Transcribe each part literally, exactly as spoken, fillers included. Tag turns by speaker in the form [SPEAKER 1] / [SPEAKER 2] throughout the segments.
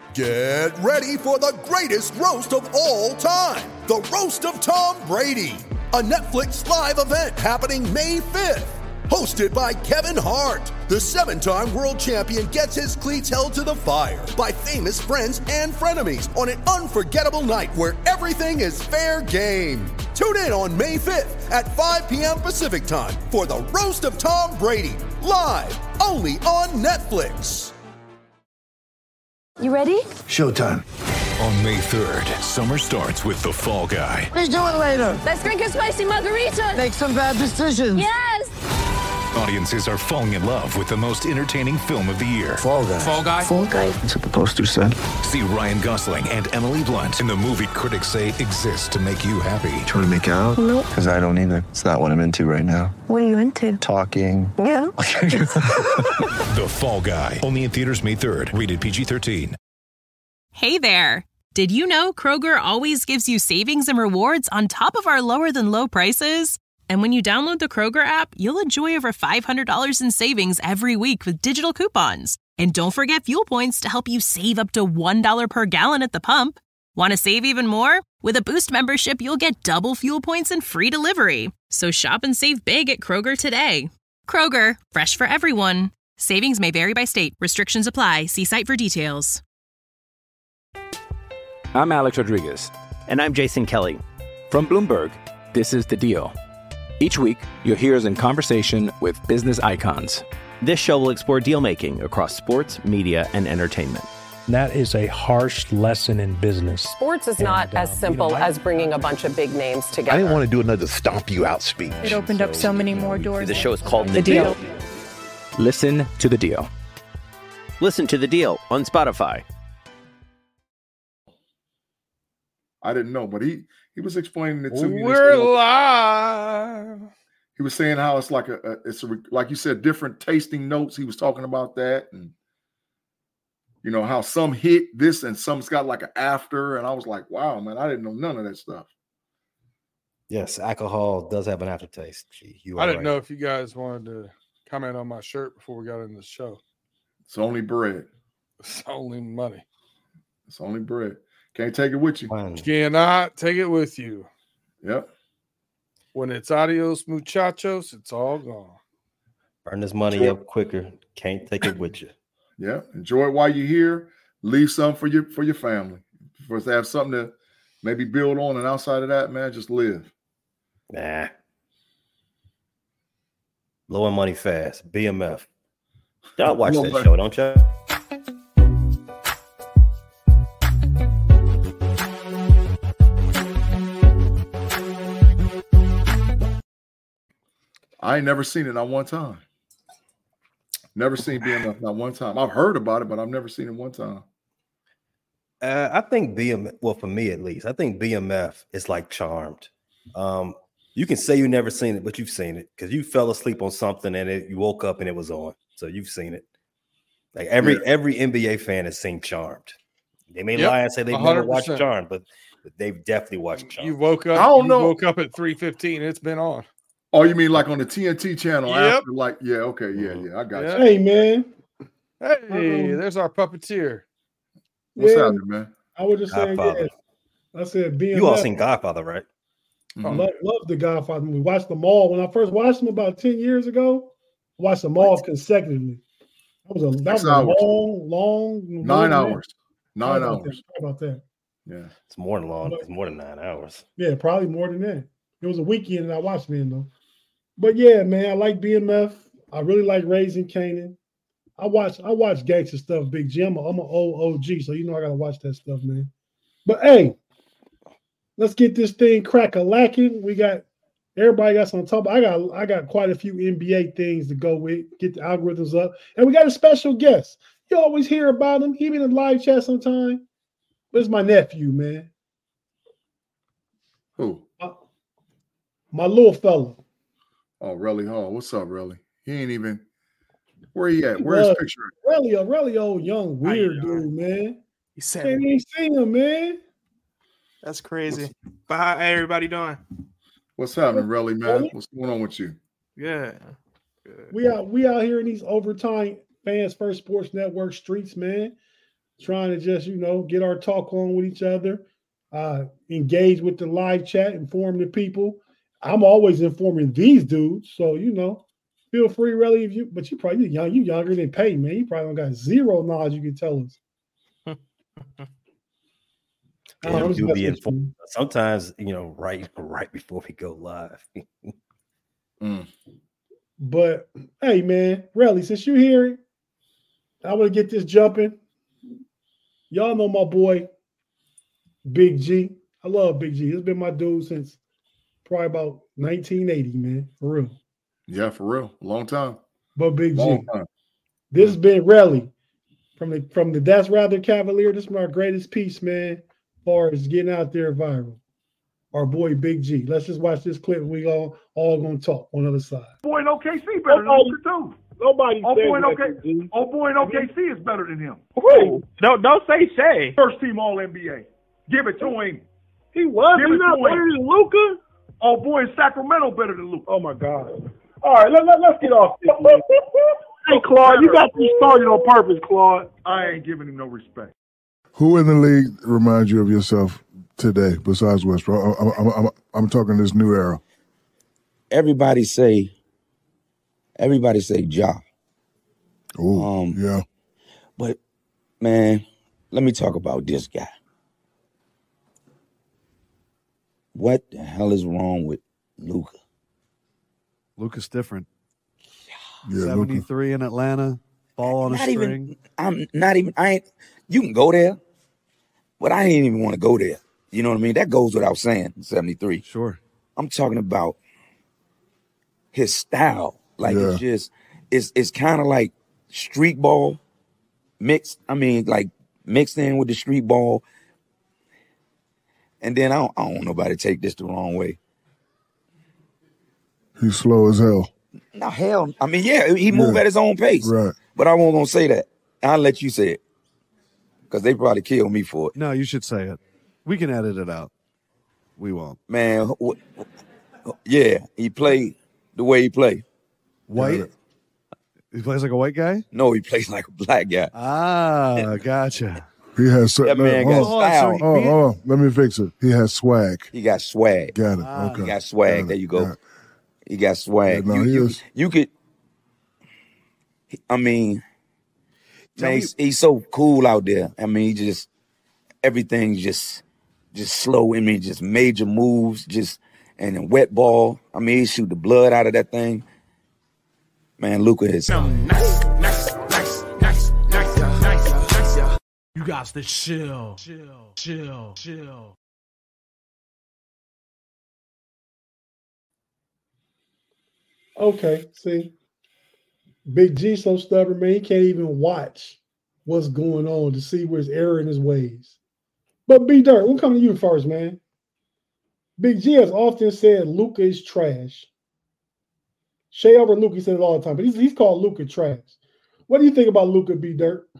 [SPEAKER 1] Get ready for the greatest roast of all time, the Roast of Tom Brady, a Netflix live event happening May fifth. Hosted by Kevin Hart, the seven-time world champion gets his cleats held to the fire by famous friends and frenemies on an unforgettable night where everything is fair game. Tune in on May fifth at five p.m. Pacific time for the Roast of Tom Brady, live only on Netflix.
[SPEAKER 2] You ready?
[SPEAKER 3] Showtime.
[SPEAKER 4] On May third, summer starts with The Fall Guy.
[SPEAKER 5] Let's do it later.
[SPEAKER 2] Let's drink a spicy margarita.
[SPEAKER 5] Make some bad decisions.
[SPEAKER 2] Yes!
[SPEAKER 4] Audiences are falling in love with the most entertaining film of the year.
[SPEAKER 3] Fall Guy.
[SPEAKER 6] Fall Guy.
[SPEAKER 2] Fall Guy.
[SPEAKER 3] That's what the poster said.
[SPEAKER 4] See Ryan Gosling and Emily Blunt in the movie critics say exists to make you happy.
[SPEAKER 3] Trying to make it out?
[SPEAKER 2] Nope.
[SPEAKER 3] Because I don't either. It's not what I'm into right now.
[SPEAKER 2] What are you into?
[SPEAKER 3] Talking.
[SPEAKER 2] Yeah.
[SPEAKER 4] The Fall Guy. Only in theaters May third. Rated P G thirteen.
[SPEAKER 7] Hey there. Did you know Kroger always gives you savings and rewards on top of our lower than low prices? And when you download the Kroger app, you'll enjoy over five hundred dollars in savings every week with digital coupons. And don't forget fuel points to help you save up to one dollar per gallon at the pump. Want to save even more? With a Boost membership, you'll get double fuel points and free delivery. So shop and save big at Kroger today. Kroger, fresh for everyone. Savings may vary by state. Restrictions apply. See site for details.
[SPEAKER 8] I'm Alex Rodriguez.
[SPEAKER 9] And I'm Jason Kelly.
[SPEAKER 8] From Bloomberg, this is The Deal. Each week, you'll hear us in conversation with business icons.
[SPEAKER 9] This show will explore deal-making across sports, media, and entertainment.
[SPEAKER 10] That is a harsh lesson in business.
[SPEAKER 11] Sports is not and, as uh, simple you know, I, as bringing a bunch of big names together.
[SPEAKER 12] I didn't want to do another stomp you out speech.
[SPEAKER 13] It opened so, up so many more doors.
[SPEAKER 9] The show is called The,
[SPEAKER 13] the deal.
[SPEAKER 9] deal.
[SPEAKER 8] Listen to The Deal.
[SPEAKER 9] Listen to The Deal on Spotify.
[SPEAKER 14] I didn't know, but he he was explaining it to me.
[SPEAKER 6] We're live.
[SPEAKER 14] He was saying how it's like a, a it's a, like you said, different tasting notes. He was talking about that, and you know how some hit this and some's got like an after, and I was like, wow, man, I didn't know none of that stuff.
[SPEAKER 15] Yes, alcohol does have an aftertaste. Gee, you
[SPEAKER 6] I didn't
[SPEAKER 15] right.
[SPEAKER 6] know if you guys wanted to comment on my shirt before we got into the show.
[SPEAKER 14] It's only bread.
[SPEAKER 6] It's only money.
[SPEAKER 14] It's only bread. Can't take it with you.
[SPEAKER 6] You cannot take it with you.
[SPEAKER 14] Yep.
[SPEAKER 6] When it's adios, muchachos, it's all gone.
[SPEAKER 15] Burn this money Enjoy. up quicker. Can't take it with you.
[SPEAKER 14] Yeah. Enjoy it while you're here. Leave some for your for your family. For us to have something to maybe build on, and outside of that, man, just live.
[SPEAKER 15] Nah. Blowing money fast. B M F. Y'all watch that show, don't y'all?
[SPEAKER 14] I ain't never seen it not one time. Never seen B M F not one time. I've heard about it, but I've never seen it one time.
[SPEAKER 15] Uh, I think B M F, well, for me at least, I think B M F is like Charmed. Um, you can say you've never seen it, but you've seen it because you fell asleep on something and it, you woke up and it was on. So you've seen it. Like every yeah. every N B A fan has seen Charmed. They may yep, lie and say they've one hundred percent never watched Charmed, but, but they've definitely watched Charmed.
[SPEAKER 6] You woke up.
[SPEAKER 14] I don't
[SPEAKER 6] you
[SPEAKER 14] know.
[SPEAKER 6] Woke up at three fifteen. It's been on.
[SPEAKER 14] Oh, you mean like on the T N T channel?
[SPEAKER 6] Yep.
[SPEAKER 14] After, like, yeah, okay, yeah, yeah, I got
[SPEAKER 6] yep.
[SPEAKER 14] you.
[SPEAKER 16] Hey, man.
[SPEAKER 6] Hey,
[SPEAKER 16] um,
[SPEAKER 6] there's our puppeteer.
[SPEAKER 14] What's
[SPEAKER 16] yeah,
[SPEAKER 14] happening, man?
[SPEAKER 16] I was just saying, yeah. I said, B M F.
[SPEAKER 15] You all seen Godfather, right?
[SPEAKER 16] I mm-hmm. love, love the Godfather. We watched them all. When I first watched them about ten years ago, I watched them all what? consecutively. That was a, that was a long, long,
[SPEAKER 14] nine
[SPEAKER 16] long
[SPEAKER 14] hours. Nine
[SPEAKER 16] How
[SPEAKER 14] hours.
[SPEAKER 16] How about that?
[SPEAKER 14] Yeah.
[SPEAKER 15] It's more than long. It's more than nine hours.
[SPEAKER 16] Yeah, probably more than that. It was a weekend and I watched it, though. But yeah, man, I like B M F. I really like Raising Kanan. I watch I watch gangster stuff, Big G. I'm, a, I'm an old O G, so you know I gotta watch that stuff, man. But hey, let's get this thing crack-a-lacking. We got everybody got something to talk about. I got I got quite a few N B A things to go with, get the algorithms up. And we got a special guest. You always hear about him, even in live chat sometime. But it's my nephew, man.
[SPEAKER 14] Who?
[SPEAKER 16] My, my little fella.
[SPEAKER 14] Oh, Relly Hall. What's up, Relly? He ain't even. Where he at? Where's his picture?
[SPEAKER 16] Relly, a really old young weird dude, man.
[SPEAKER 17] He said,
[SPEAKER 16] "Can't even see him, man."
[SPEAKER 17] That's crazy. But how everybody doing?
[SPEAKER 14] What's happening, Relly, man? What's going on with you?
[SPEAKER 17] Yeah. Good.
[SPEAKER 16] We out, we out here in these overtime Fans First Sports Network streets, man. trying to just, you know, get our talk on with each other, uh, engage with the live chat, inform the people. I'm always informing these dudes. So, you know, feel free, really, if you, but you probably you're young, you younger than Peyton, man. You probably don't got zero knowledge you can tell us.
[SPEAKER 15] Yeah, we do be informed. Sometimes, you know, right right before we go live.
[SPEAKER 16] mm. But hey, man, really, since you're here, I want to get this jumping. Y'all know my boy, Big G. I love Big G. It's been my dude since probably about nineteen eighty, man. For real.
[SPEAKER 14] Yeah, for real. Long time.
[SPEAKER 16] But Big
[SPEAKER 14] Long
[SPEAKER 16] G,
[SPEAKER 14] time.
[SPEAKER 16] this has been really from the from the That's Rather Cavalier. This is my greatest piece, man. As far as getting out there viral. Our boy Big G. Let's just watch this clip. We all all gonna talk on the other side.
[SPEAKER 18] Boy in O K C better than Luka too.
[SPEAKER 19] Nobody
[SPEAKER 18] oh,
[SPEAKER 19] said
[SPEAKER 18] boy in
[SPEAKER 19] that.
[SPEAKER 18] OK, oh boy in O K C is better than him.
[SPEAKER 19] Who? Don't don't say Shay.
[SPEAKER 18] First team All N B A. Give it to him.
[SPEAKER 19] He was.
[SPEAKER 18] Give
[SPEAKER 19] He's not better than Luka.
[SPEAKER 18] Oh boy, in Sacramento better than Luka.
[SPEAKER 19] Oh my God. All right, let, let, let's get off this. Man. Hey Claude, you got me started on purpose, Claude.
[SPEAKER 18] I ain't giving him no respect.
[SPEAKER 20] Who in the league reminds you of yourself today besides Westbrook? I'm, I'm, I'm, I'm talking this new era.
[SPEAKER 21] Everybody say, everybody say Ja.
[SPEAKER 20] Oh,
[SPEAKER 21] um,
[SPEAKER 20] yeah.
[SPEAKER 21] But, man, let me talk about this guy. What the hell is wrong with Luka?
[SPEAKER 22] Luka's different.
[SPEAKER 20] Yeah,
[SPEAKER 22] seventy-three Luka. In Atlanta, ball on
[SPEAKER 21] not
[SPEAKER 22] a string.
[SPEAKER 21] Even, I'm not even, I ain't, you can go there, but I ain't even want to go there. You know what I mean? That goes without saying, seventy-three.
[SPEAKER 22] Sure.
[SPEAKER 21] I'm talking about his style. Like,
[SPEAKER 20] yeah.
[SPEAKER 21] it's just, it's it's kind of like street ball mixed, I mean, like mixed in with the street ball. And then I don't, I don't want nobody to take this the wrong way.
[SPEAKER 20] He's slow as hell.
[SPEAKER 21] No, hell. I mean, yeah, he move
[SPEAKER 20] yeah.
[SPEAKER 21] at his own pace.
[SPEAKER 20] Right.
[SPEAKER 21] But I won't gonna say that. I'll let you say it. Because they probably kill me for it.
[SPEAKER 22] No, you should say it. We can edit it out. We won't.
[SPEAKER 21] Man, wh- yeah, he played the way he played.
[SPEAKER 22] White? He plays like a white guy?
[SPEAKER 21] No, he plays like a black guy.
[SPEAKER 22] Ah, gotcha.
[SPEAKER 20] He has
[SPEAKER 21] that man got
[SPEAKER 20] oh,
[SPEAKER 21] style.
[SPEAKER 20] Oh, oh, oh, let me fix it. He has swag.
[SPEAKER 21] He got swag.
[SPEAKER 20] Got it.
[SPEAKER 21] Ah,
[SPEAKER 20] okay.
[SPEAKER 21] He got swag.
[SPEAKER 20] Got
[SPEAKER 21] there
[SPEAKER 20] it.
[SPEAKER 21] you go.
[SPEAKER 20] Got
[SPEAKER 21] he got swag.
[SPEAKER 20] Yeah, no,
[SPEAKER 21] you,
[SPEAKER 20] he
[SPEAKER 21] you,
[SPEAKER 20] is.
[SPEAKER 21] you could, I mean,
[SPEAKER 22] Tell
[SPEAKER 21] man,
[SPEAKER 22] me-
[SPEAKER 21] he's, he's so cool out there. I mean, he just, everything's just, just slow. I mean, just major moves, just, and then wet ball. I mean, he shoot the blood out of that thing. Man, Luka is.
[SPEAKER 23] Nice, nice, nice, nice, nice, nice, nice, nice. You got to chill, chill, chill, chill.
[SPEAKER 16] Okay, see, Big G so stubborn, man. He can't even watch what's going on to see where his error in his ways. But B Dirt, we'll come to you first, man. Big G has often said Luka is trash. Shea over Luka, he said it all the time, but he's, he's called Luka trash. What do you think about Luka, B Dirt?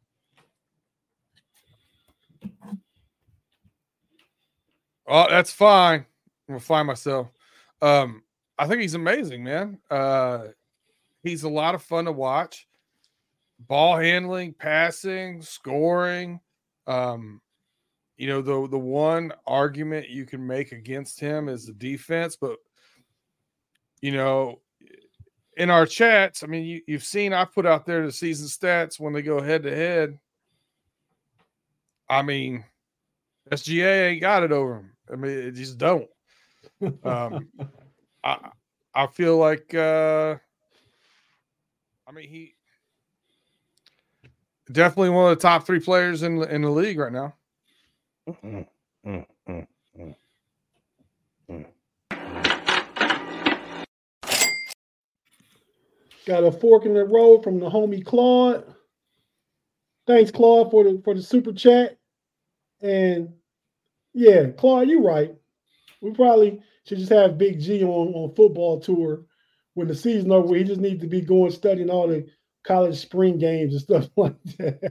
[SPEAKER 6] Oh, that's fine. I'm gonna find myself. Um, I think he's amazing, man. Uh, he's a lot of fun to watch. Ball handling, passing, scoring. Um, you know, the the one argument you can make against him is the defense, but you know, in our chats, I mean, you, you've seen I put out there the season stats when they go head to head. I mean, S G A ain't got it over him. I mean, it just don't. Um, I I feel like uh, I mean he definitely one of the top three players in in the league right now.
[SPEAKER 15] Mm, mm, mm, mm, mm.
[SPEAKER 16] Got a fork in the road from the homie Claude. Thanks, Claude, for the for the super chat. And yeah, Claude, you're right. We probably should just have Big G on, on football tour when the season over. He just needs to be going studying all the college spring games and stuff like that.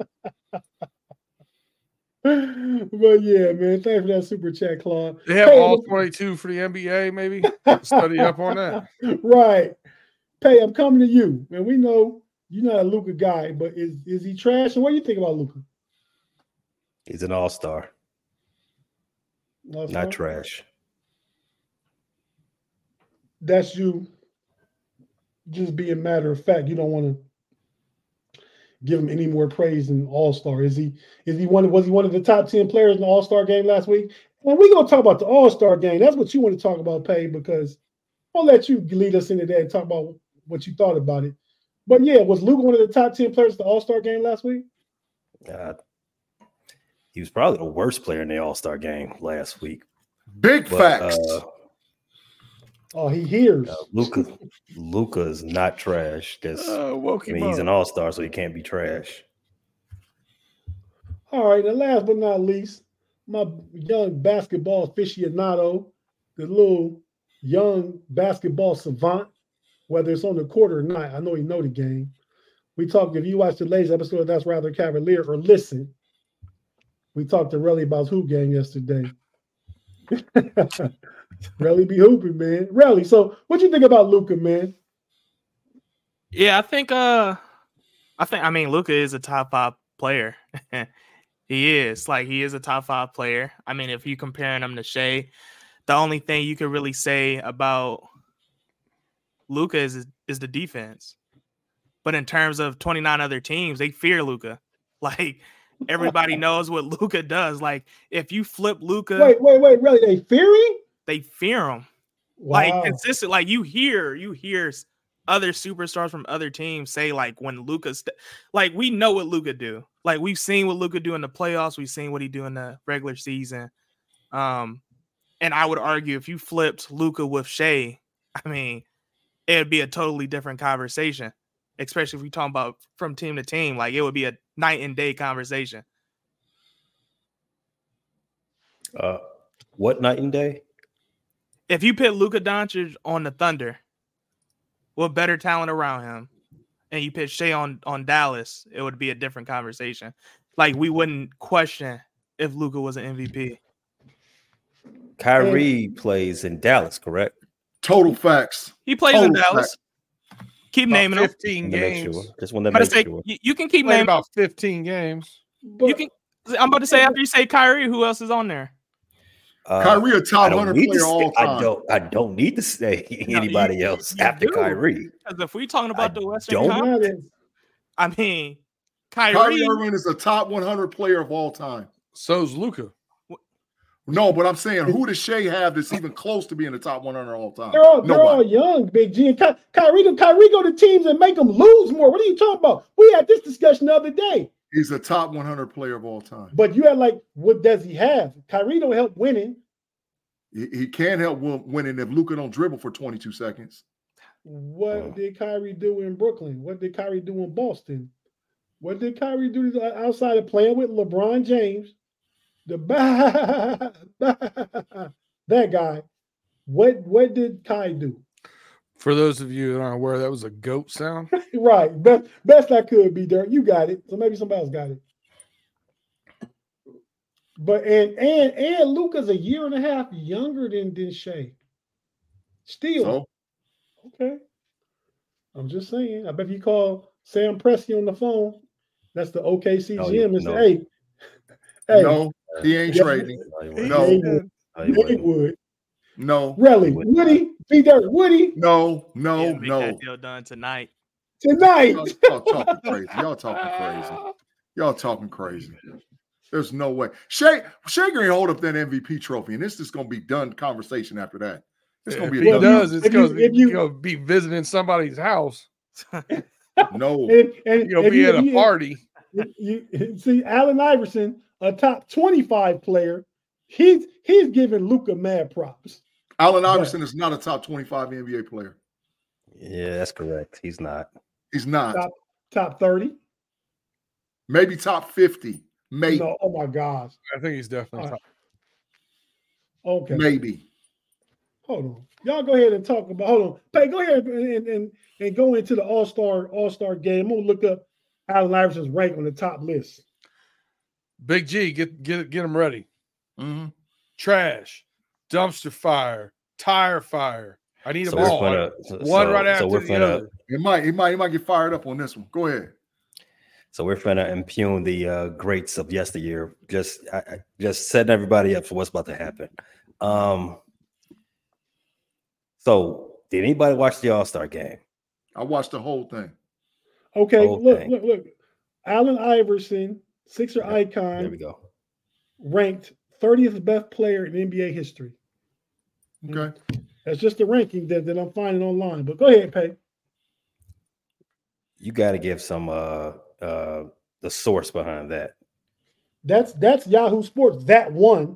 [SPEAKER 16] But yeah, man, thanks for that super chat, Claude.
[SPEAKER 6] They have
[SPEAKER 16] Hey,
[SPEAKER 6] all twenty-two for the N B A, maybe study up on that.
[SPEAKER 16] right. Pay, I'm coming to you. And we know you're not a Luka guy, but is is he trash? And what do you think about Luka?
[SPEAKER 15] He's an all-star.
[SPEAKER 16] All-star?
[SPEAKER 15] Not trash.
[SPEAKER 16] That's you just being matter of fact. You don't want to give him any more praise than all-star. Is he is he one was he one of the top ten players in the all-star game last week? And we're gonna talk about the all-star game. That's what you want to talk about, Pay, because I'll let you lead us into that and talk about what you thought about it. But yeah, was Luka one of the top ten players in the all-star game last week?
[SPEAKER 15] Uh, he was probably the worst player in the all-star game last week.
[SPEAKER 14] Big
[SPEAKER 15] but,
[SPEAKER 14] facts.
[SPEAKER 15] Uh,
[SPEAKER 16] Oh, he hears.
[SPEAKER 15] Uh, Luka, Luka is not trash. Because
[SPEAKER 6] uh,
[SPEAKER 15] I mean, he's an all-star, so he can't be trash.
[SPEAKER 16] All right, and last but not least, my young basketball aficionado, the little young basketball savant, whether it's on the court or not, I know he know the game. We talked, if you watched the latest episode of That's Rather Cavalier or listen, we talked to Relly about his hoop game yesterday. Relly be hooping, man. Relly, so what you think about Luka, man?
[SPEAKER 17] Yeah, I think uh I think I mean Luka is a top five player. He is. Like he is a top five player. I mean, if you comparing him to Shea, the only thing you could really say about Luka is is the defense. But in terms of twenty-nine other teams, they fear Luka. Like everybody knows what Luka does. Like if you flip Luka,
[SPEAKER 16] wait, wait, wait, really? They fear him?
[SPEAKER 17] They fear him.
[SPEAKER 16] Wow.
[SPEAKER 17] Like consistent. Like you hear, you hear other superstars from other teams say like when Luka, st- like we know what Luka do. Like we've seen what Luka do in the playoffs. We've seen what he do in the regular season. Um, and I would argue if you flipped Luka with Shea, I mean, it'd be a totally different conversation. Especially if we talk about from team to team, like it would be a night and day conversation.
[SPEAKER 15] Uh, what night and day?
[SPEAKER 17] If you put Luka Doncic on the Thunder, with better talent around him, and you put Shea on on Dallas, it would be a different conversation. Like we wouldn't question if Luka was an M V P.
[SPEAKER 15] Kyrie and plays in Dallas, correct?
[SPEAKER 14] Total facts.
[SPEAKER 17] He plays
[SPEAKER 14] Total
[SPEAKER 17] in Dallas.
[SPEAKER 14] facts.
[SPEAKER 17] Keep
[SPEAKER 6] about
[SPEAKER 17] naming
[SPEAKER 6] fifteen
[SPEAKER 17] them.
[SPEAKER 6] games.
[SPEAKER 15] Sure. Just want to make
[SPEAKER 17] say,
[SPEAKER 15] sure.
[SPEAKER 17] You, you can keep
[SPEAKER 6] Played
[SPEAKER 17] naming
[SPEAKER 6] about fifteen games.
[SPEAKER 17] You can. I'm about to say after you say Kyrie, who else is on there?
[SPEAKER 15] Uh,
[SPEAKER 14] Kyrie, a top
[SPEAKER 15] I
[SPEAKER 14] one hundred
[SPEAKER 15] don't need
[SPEAKER 14] player
[SPEAKER 15] to
[SPEAKER 14] all
[SPEAKER 15] say,
[SPEAKER 14] time.
[SPEAKER 15] I don't. I don't need to say anybody
[SPEAKER 17] you-
[SPEAKER 15] else
[SPEAKER 17] you
[SPEAKER 15] after
[SPEAKER 17] do.
[SPEAKER 15] Kyrie.
[SPEAKER 17] Because if we're talking about
[SPEAKER 15] I
[SPEAKER 17] the Western
[SPEAKER 15] don't.
[SPEAKER 17] Conference, I mean, Kyrie.
[SPEAKER 14] Kyrie Irving is a top one hundred player of all time.
[SPEAKER 6] So's Luka.
[SPEAKER 14] No, but I'm saying, who does Shea have that's even close to being the top one hundred all time?
[SPEAKER 16] They're all, they're all
[SPEAKER 14] Nobody.
[SPEAKER 16] young, Big G. And Ky- Kyrie, Kyrie go to teams and make them lose more. What are you talking about? We had this discussion the other day.
[SPEAKER 14] He's a top one hundred player of all time.
[SPEAKER 16] But you had like, what does he have? Kyrie don't help winning.
[SPEAKER 14] He, he can't help win- winning if Luka don't dribble for twenty-two seconds.
[SPEAKER 16] What
[SPEAKER 15] Oh.
[SPEAKER 16] did Kyrie do in Brooklyn? What did Kyrie do in Boston? What did Kyrie do outside of playing with LeBron James? The ba- that guy. What what did Kai do?
[SPEAKER 6] For those of you that aren't aware, that was a goat sound.
[SPEAKER 16] Right. Best best I could be, Dirk. You got it. So maybe somebody else got it. But and and and Luka's a year and a half younger than, than Shea. Still.
[SPEAKER 14] So?
[SPEAKER 16] Okay. I'm just saying. I bet if you call Sam Presti on the phone, that's the O K C
[SPEAKER 15] No,
[SPEAKER 16] G M, and
[SPEAKER 15] no.
[SPEAKER 16] say, hey, hey.
[SPEAKER 14] No, he ain't
[SPEAKER 16] Yeah,
[SPEAKER 14] trading.
[SPEAKER 16] he
[SPEAKER 14] No,
[SPEAKER 16] would.
[SPEAKER 15] No, he
[SPEAKER 16] He
[SPEAKER 15] wouldn't.
[SPEAKER 16] would.
[SPEAKER 14] no,
[SPEAKER 16] Really? Would he? Be Dirk, would he?
[SPEAKER 14] no, no,
[SPEAKER 17] Yeah, make
[SPEAKER 14] no.
[SPEAKER 17] that deal done tonight.
[SPEAKER 16] Tonight.
[SPEAKER 14] Y'all, y'all talking crazy. Y'all talking crazy. Y'all talking crazy. There's no way. Shea, Shea can hold up that M V P trophy, and this is going to be done conversation after that. It's going
[SPEAKER 6] If
[SPEAKER 14] to
[SPEAKER 6] he
[SPEAKER 14] be a done.
[SPEAKER 6] does, it's
[SPEAKER 16] if you-
[SPEAKER 6] because
[SPEAKER 16] if you-
[SPEAKER 6] you're going to be visiting somebody's house.
[SPEAKER 14] No.
[SPEAKER 16] And, and
[SPEAKER 6] You'll
[SPEAKER 16] if
[SPEAKER 6] be
[SPEAKER 16] you-
[SPEAKER 6] at a
[SPEAKER 16] you-
[SPEAKER 6] party.
[SPEAKER 16] You, you see, Allen Iverson, a top twenty-five player, he's he's giving Luka mad props.
[SPEAKER 14] Allen Iverson is not a top twenty-five N B A player.
[SPEAKER 15] Yeah, that's correct. He's not.
[SPEAKER 14] He's not.
[SPEAKER 16] Top top thirty.
[SPEAKER 14] Maybe top fifty. Maybe.
[SPEAKER 16] No, oh my gosh.
[SPEAKER 6] I think he's definitely
[SPEAKER 16] All
[SPEAKER 6] top.
[SPEAKER 16] Okay.
[SPEAKER 14] Maybe.
[SPEAKER 16] Hold on. Y'all go ahead and talk about hold on. Hey, go ahead and, and, and go into the All-Star All-Star game. I'm gonna look up Allen Iverson's rank on the top list.
[SPEAKER 6] Big G, get get get him ready.
[SPEAKER 14] Mm-hmm.
[SPEAKER 6] Trash, dumpster fire, tire fire. I need
[SPEAKER 15] So
[SPEAKER 6] them
[SPEAKER 15] we're
[SPEAKER 6] all.
[SPEAKER 15] gonna- so-
[SPEAKER 6] One
[SPEAKER 15] so-
[SPEAKER 6] right
[SPEAKER 15] so
[SPEAKER 6] after
[SPEAKER 15] we're
[SPEAKER 6] the
[SPEAKER 15] gonna-
[SPEAKER 6] other.
[SPEAKER 14] He might, he might, he might get fired up on this one. Go ahead.
[SPEAKER 15] So we're finna impugn the uh, greats of yesteryear, just I, I- just setting everybody up for what's about to happen. Um, so did anybody watch the All-Star game?
[SPEAKER 14] I watched the whole thing.
[SPEAKER 16] Okay,
[SPEAKER 15] Whole
[SPEAKER 16] look,
[SPEAKER 15] thing.
[SPEAKER 16] look, look. Allen Iverson, Sixer icon,
[SPEAKER 15] There we go.
[SPEAKER 16] ranked thirtieth best player in N B A history.
[SPEAKER 14] Okay.
[SPEAKER 16] That's just the ranking that, that I'm finding online. But go ahead, Pay.
[SPEAKER 15] You got to give some uh uh the source behind that.
[SPEAKER 16] That's that's Yahoo Sports. That one.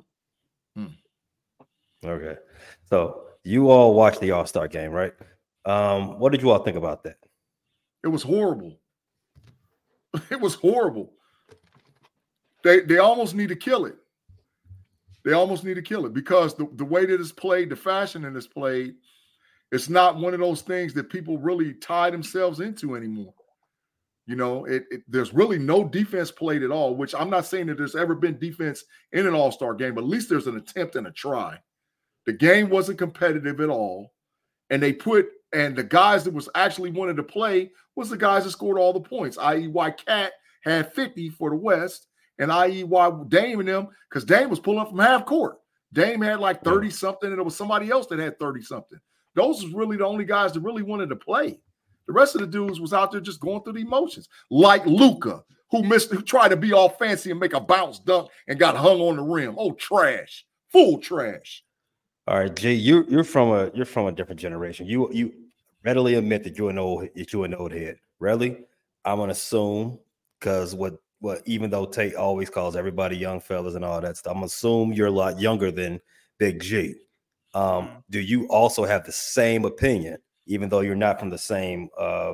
[SPEAKER 15] Okay. So you all watched the All-Star game, right? Um, what did you all think about that?
[SPEAKER 14] It was horrible. It was horrible. They they almost need to kill it. They almost need to kill it because the, the way that it's played, the fashion that it's played, it's not one of those things that people really tie themselves into anymore. You know, it, it there's really no defense played at all, which I'm not saying that there's ever been defense in an all-star game, but at least there's an attempt and a try. The game wasn't competitive at all. And they put, and the guys that was actually wanted to play was the guys that scored all the points, that is why Cat had fifty for the West, and that is why Dame and them, because Dame was pulling up from half court. Dame had like thirty-something, and there was somebody else that had thirty-something. Those was really the only guys that really wanted to play. The rest of the dudes was out there just going through the emotions, like Luka, who missed, who tried to be all fancy and make a bounce dunk and got hung on the rim. Oh, trash, full trash.
[SPEAKER 15] All right, G, you you're from a you're from a different generation. You you readily admit that you're an old that you're an old head. Really, I'm gonna assume because what what even though Tate always calls everybody young fellas and all that stuff, I'm gonna assume you're a lot younger than Big G. Um, do you also have the same opinion, even though you're not from the same uh,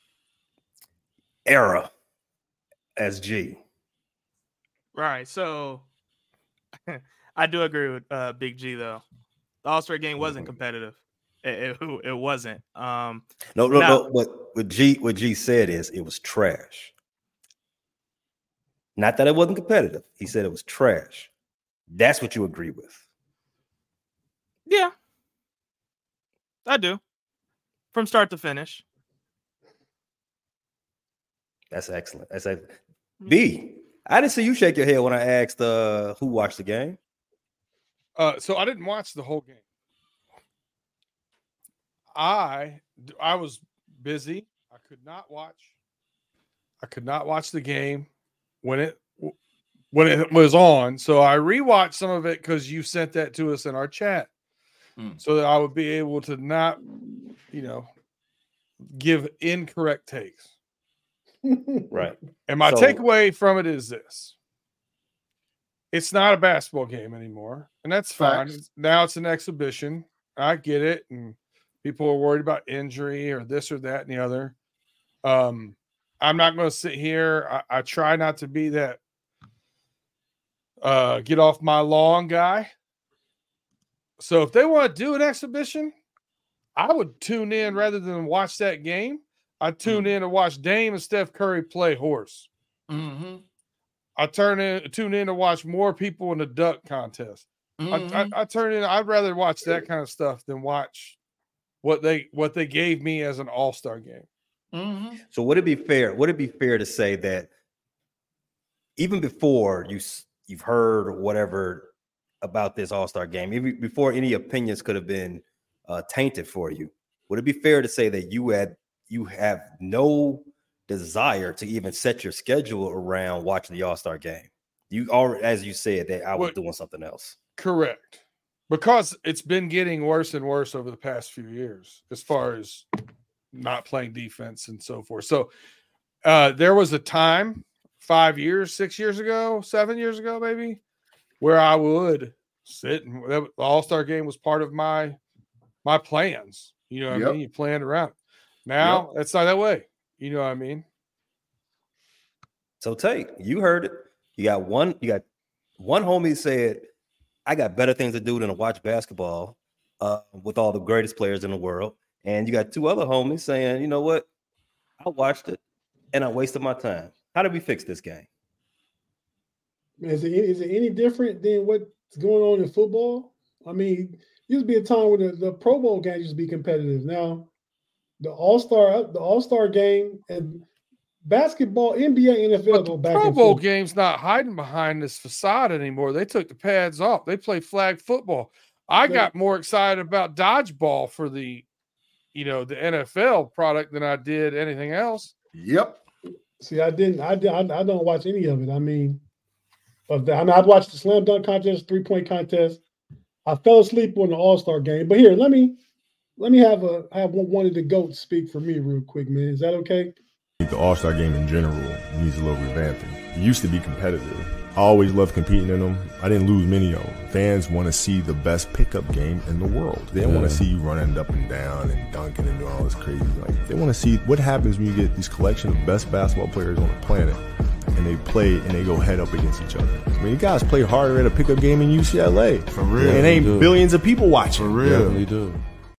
[SPEAKER 15] era as G?
[SPEAKER 17] Right. So I do agree with uh, Big G though. The All-Star game wasn't competitive. It, it, it wasn't. Um,
[SPEAKER 15] no, no,
[SPEAKER 17] now,
[SPEAKER 15] no. What what G what G said is it was trash. Not that it wasn't competitive. He said it was trash. That's what you agree with.
[SPEAKER 17] Yeah, I do. From start to finish.
[SPEAKER 15] That's excellent. That's excellent. B, I didn't see you shake your head when I asked uh, who watched the game.
[SPEAKER 6] Uh, so I didn't watch the whole game. I I was busy. I could not watch. I could not watch the game when it when it was on. So I rewatched some of it because you sent that to us in our chat, mm. so that I would be able to not, you know, give incorrect takes.
[SPEAKER 15] Right.
[SPEAKER 6] And my
[SPEAKER 15] so,
[SPEAKER 6] takeaway from it is this. It's not a basketball game anymore, and that's fine.
[SPEAKER 14] Facts.
[SPEAKER 6] Now it's an exhibition. I get it, and people are worried about injury or this or that and the other. Um, I'm not going to sit here. I, I try not to be that uh, get off my lawn guy. So if they want to do an exhibition, I would tune in rather than watch that game. I'd tune in and watch Dame and Steph Curry play horse.
[SPEAKER 14] Mm-hmm.
[SPEAKER 6] I turn in, tune in to watch more people in the duck contest.
[SPEAKER 14] Mm-hmm.
[SPEAKER 6] I, I, I turn in. I'd rather watch that kind of stuff than watch what they what they gave me as an all-star game.
[SPEAKER 14] Mm-hmm.
[SPEAKER 15] So would it be fair? Would it be fair to say that even before you you've heard whatever about this all-star game, even before any opinions could have been uh, tainted for you, would it be fair to say that you had you have no desire to even set your schedule around watching the all-star game? You already, as you said, that I was
[SPEAKER 6] What,
[SPEAKER 15] doing something else.
[SPEAKER 6] Correct. Because it's been getting worse and worse over the past few years as far as not playing defense and so forth. So uh, there was a time five years, six years ago, seven years ago, maybe, where I would sit and the All-Star game was part of my my plans. You know what
[SPEAKER 14] Yep.
[SPEAKER 6] I mean? You planned around. Now
[SPEAKER 14] Yep.
[SPEAKER 6] it's not that way. You know what I mean?
[SPEAKER 15] So Tate, you heard it. You got one, you got one homie said, I got better things to do than to watch basketball uh, with all the greatest players in the world. And you got two other homies saying, you know what? I watched it and I wasted my time. How do we fix this game?
[SPEAKER 16] Is it, is it any different than what's going on in football? I mean, used to be a time when the, the Pro Bowl games used to be competitive. Now, the All-Star, the All-Star game, and basketball, N B A, N F L
[SPEAKER 6] But
[SPEAKER 16] go
[SPEAKER 6] the
[SPEAKER 16] back
[SPEAKER 6] Pro
[SPEAKER 16] and
[SPEAKER 6] Bowl
[SPEAKER 16] forth.
[SPEAKER 6] game's not hiding behind this facade anymore. They took the pads off. They play flag football. I
[SPEAKER 16] They-
[SPEAKER 6] got more excited about dodgeball for the, you know, the N F L product than I did anything else.
[SPEAKER 14] Yep.
[SPEAKER 16] See, I didn't. I did. I, I don't watch any of it. I mean, of that. I mean, I watched the slam dunk contest, three point contest. I fell asleep on the All Star game. But here, let me let me have a have one, one of the goats speak for me real quick, man. Is that okay?
[SPEAKER 1] The All Star game in general needs a little revamping. It used to be competitive. I always loved competing in them. I didn't lose many of them. Fans want to see the best pickup game in the world. They don't
[SPEAKER 22] Yeah.
[SPEAKER 1] want to see you running up and down and dunking and doing all this crazy. Like, they want to see what happens when you get this collection of best basketball players on the planet and they play and they go head up against each other. I mean, you guys play harder at a pickup game in U C L A.
[SPEAKER 22] For real.
[SPEAKER 1] And ain't
[SPEAKER 22] do.
[SPEAKER 1] billions of people watching.
[SPEAKER 22] For real. Definitely do.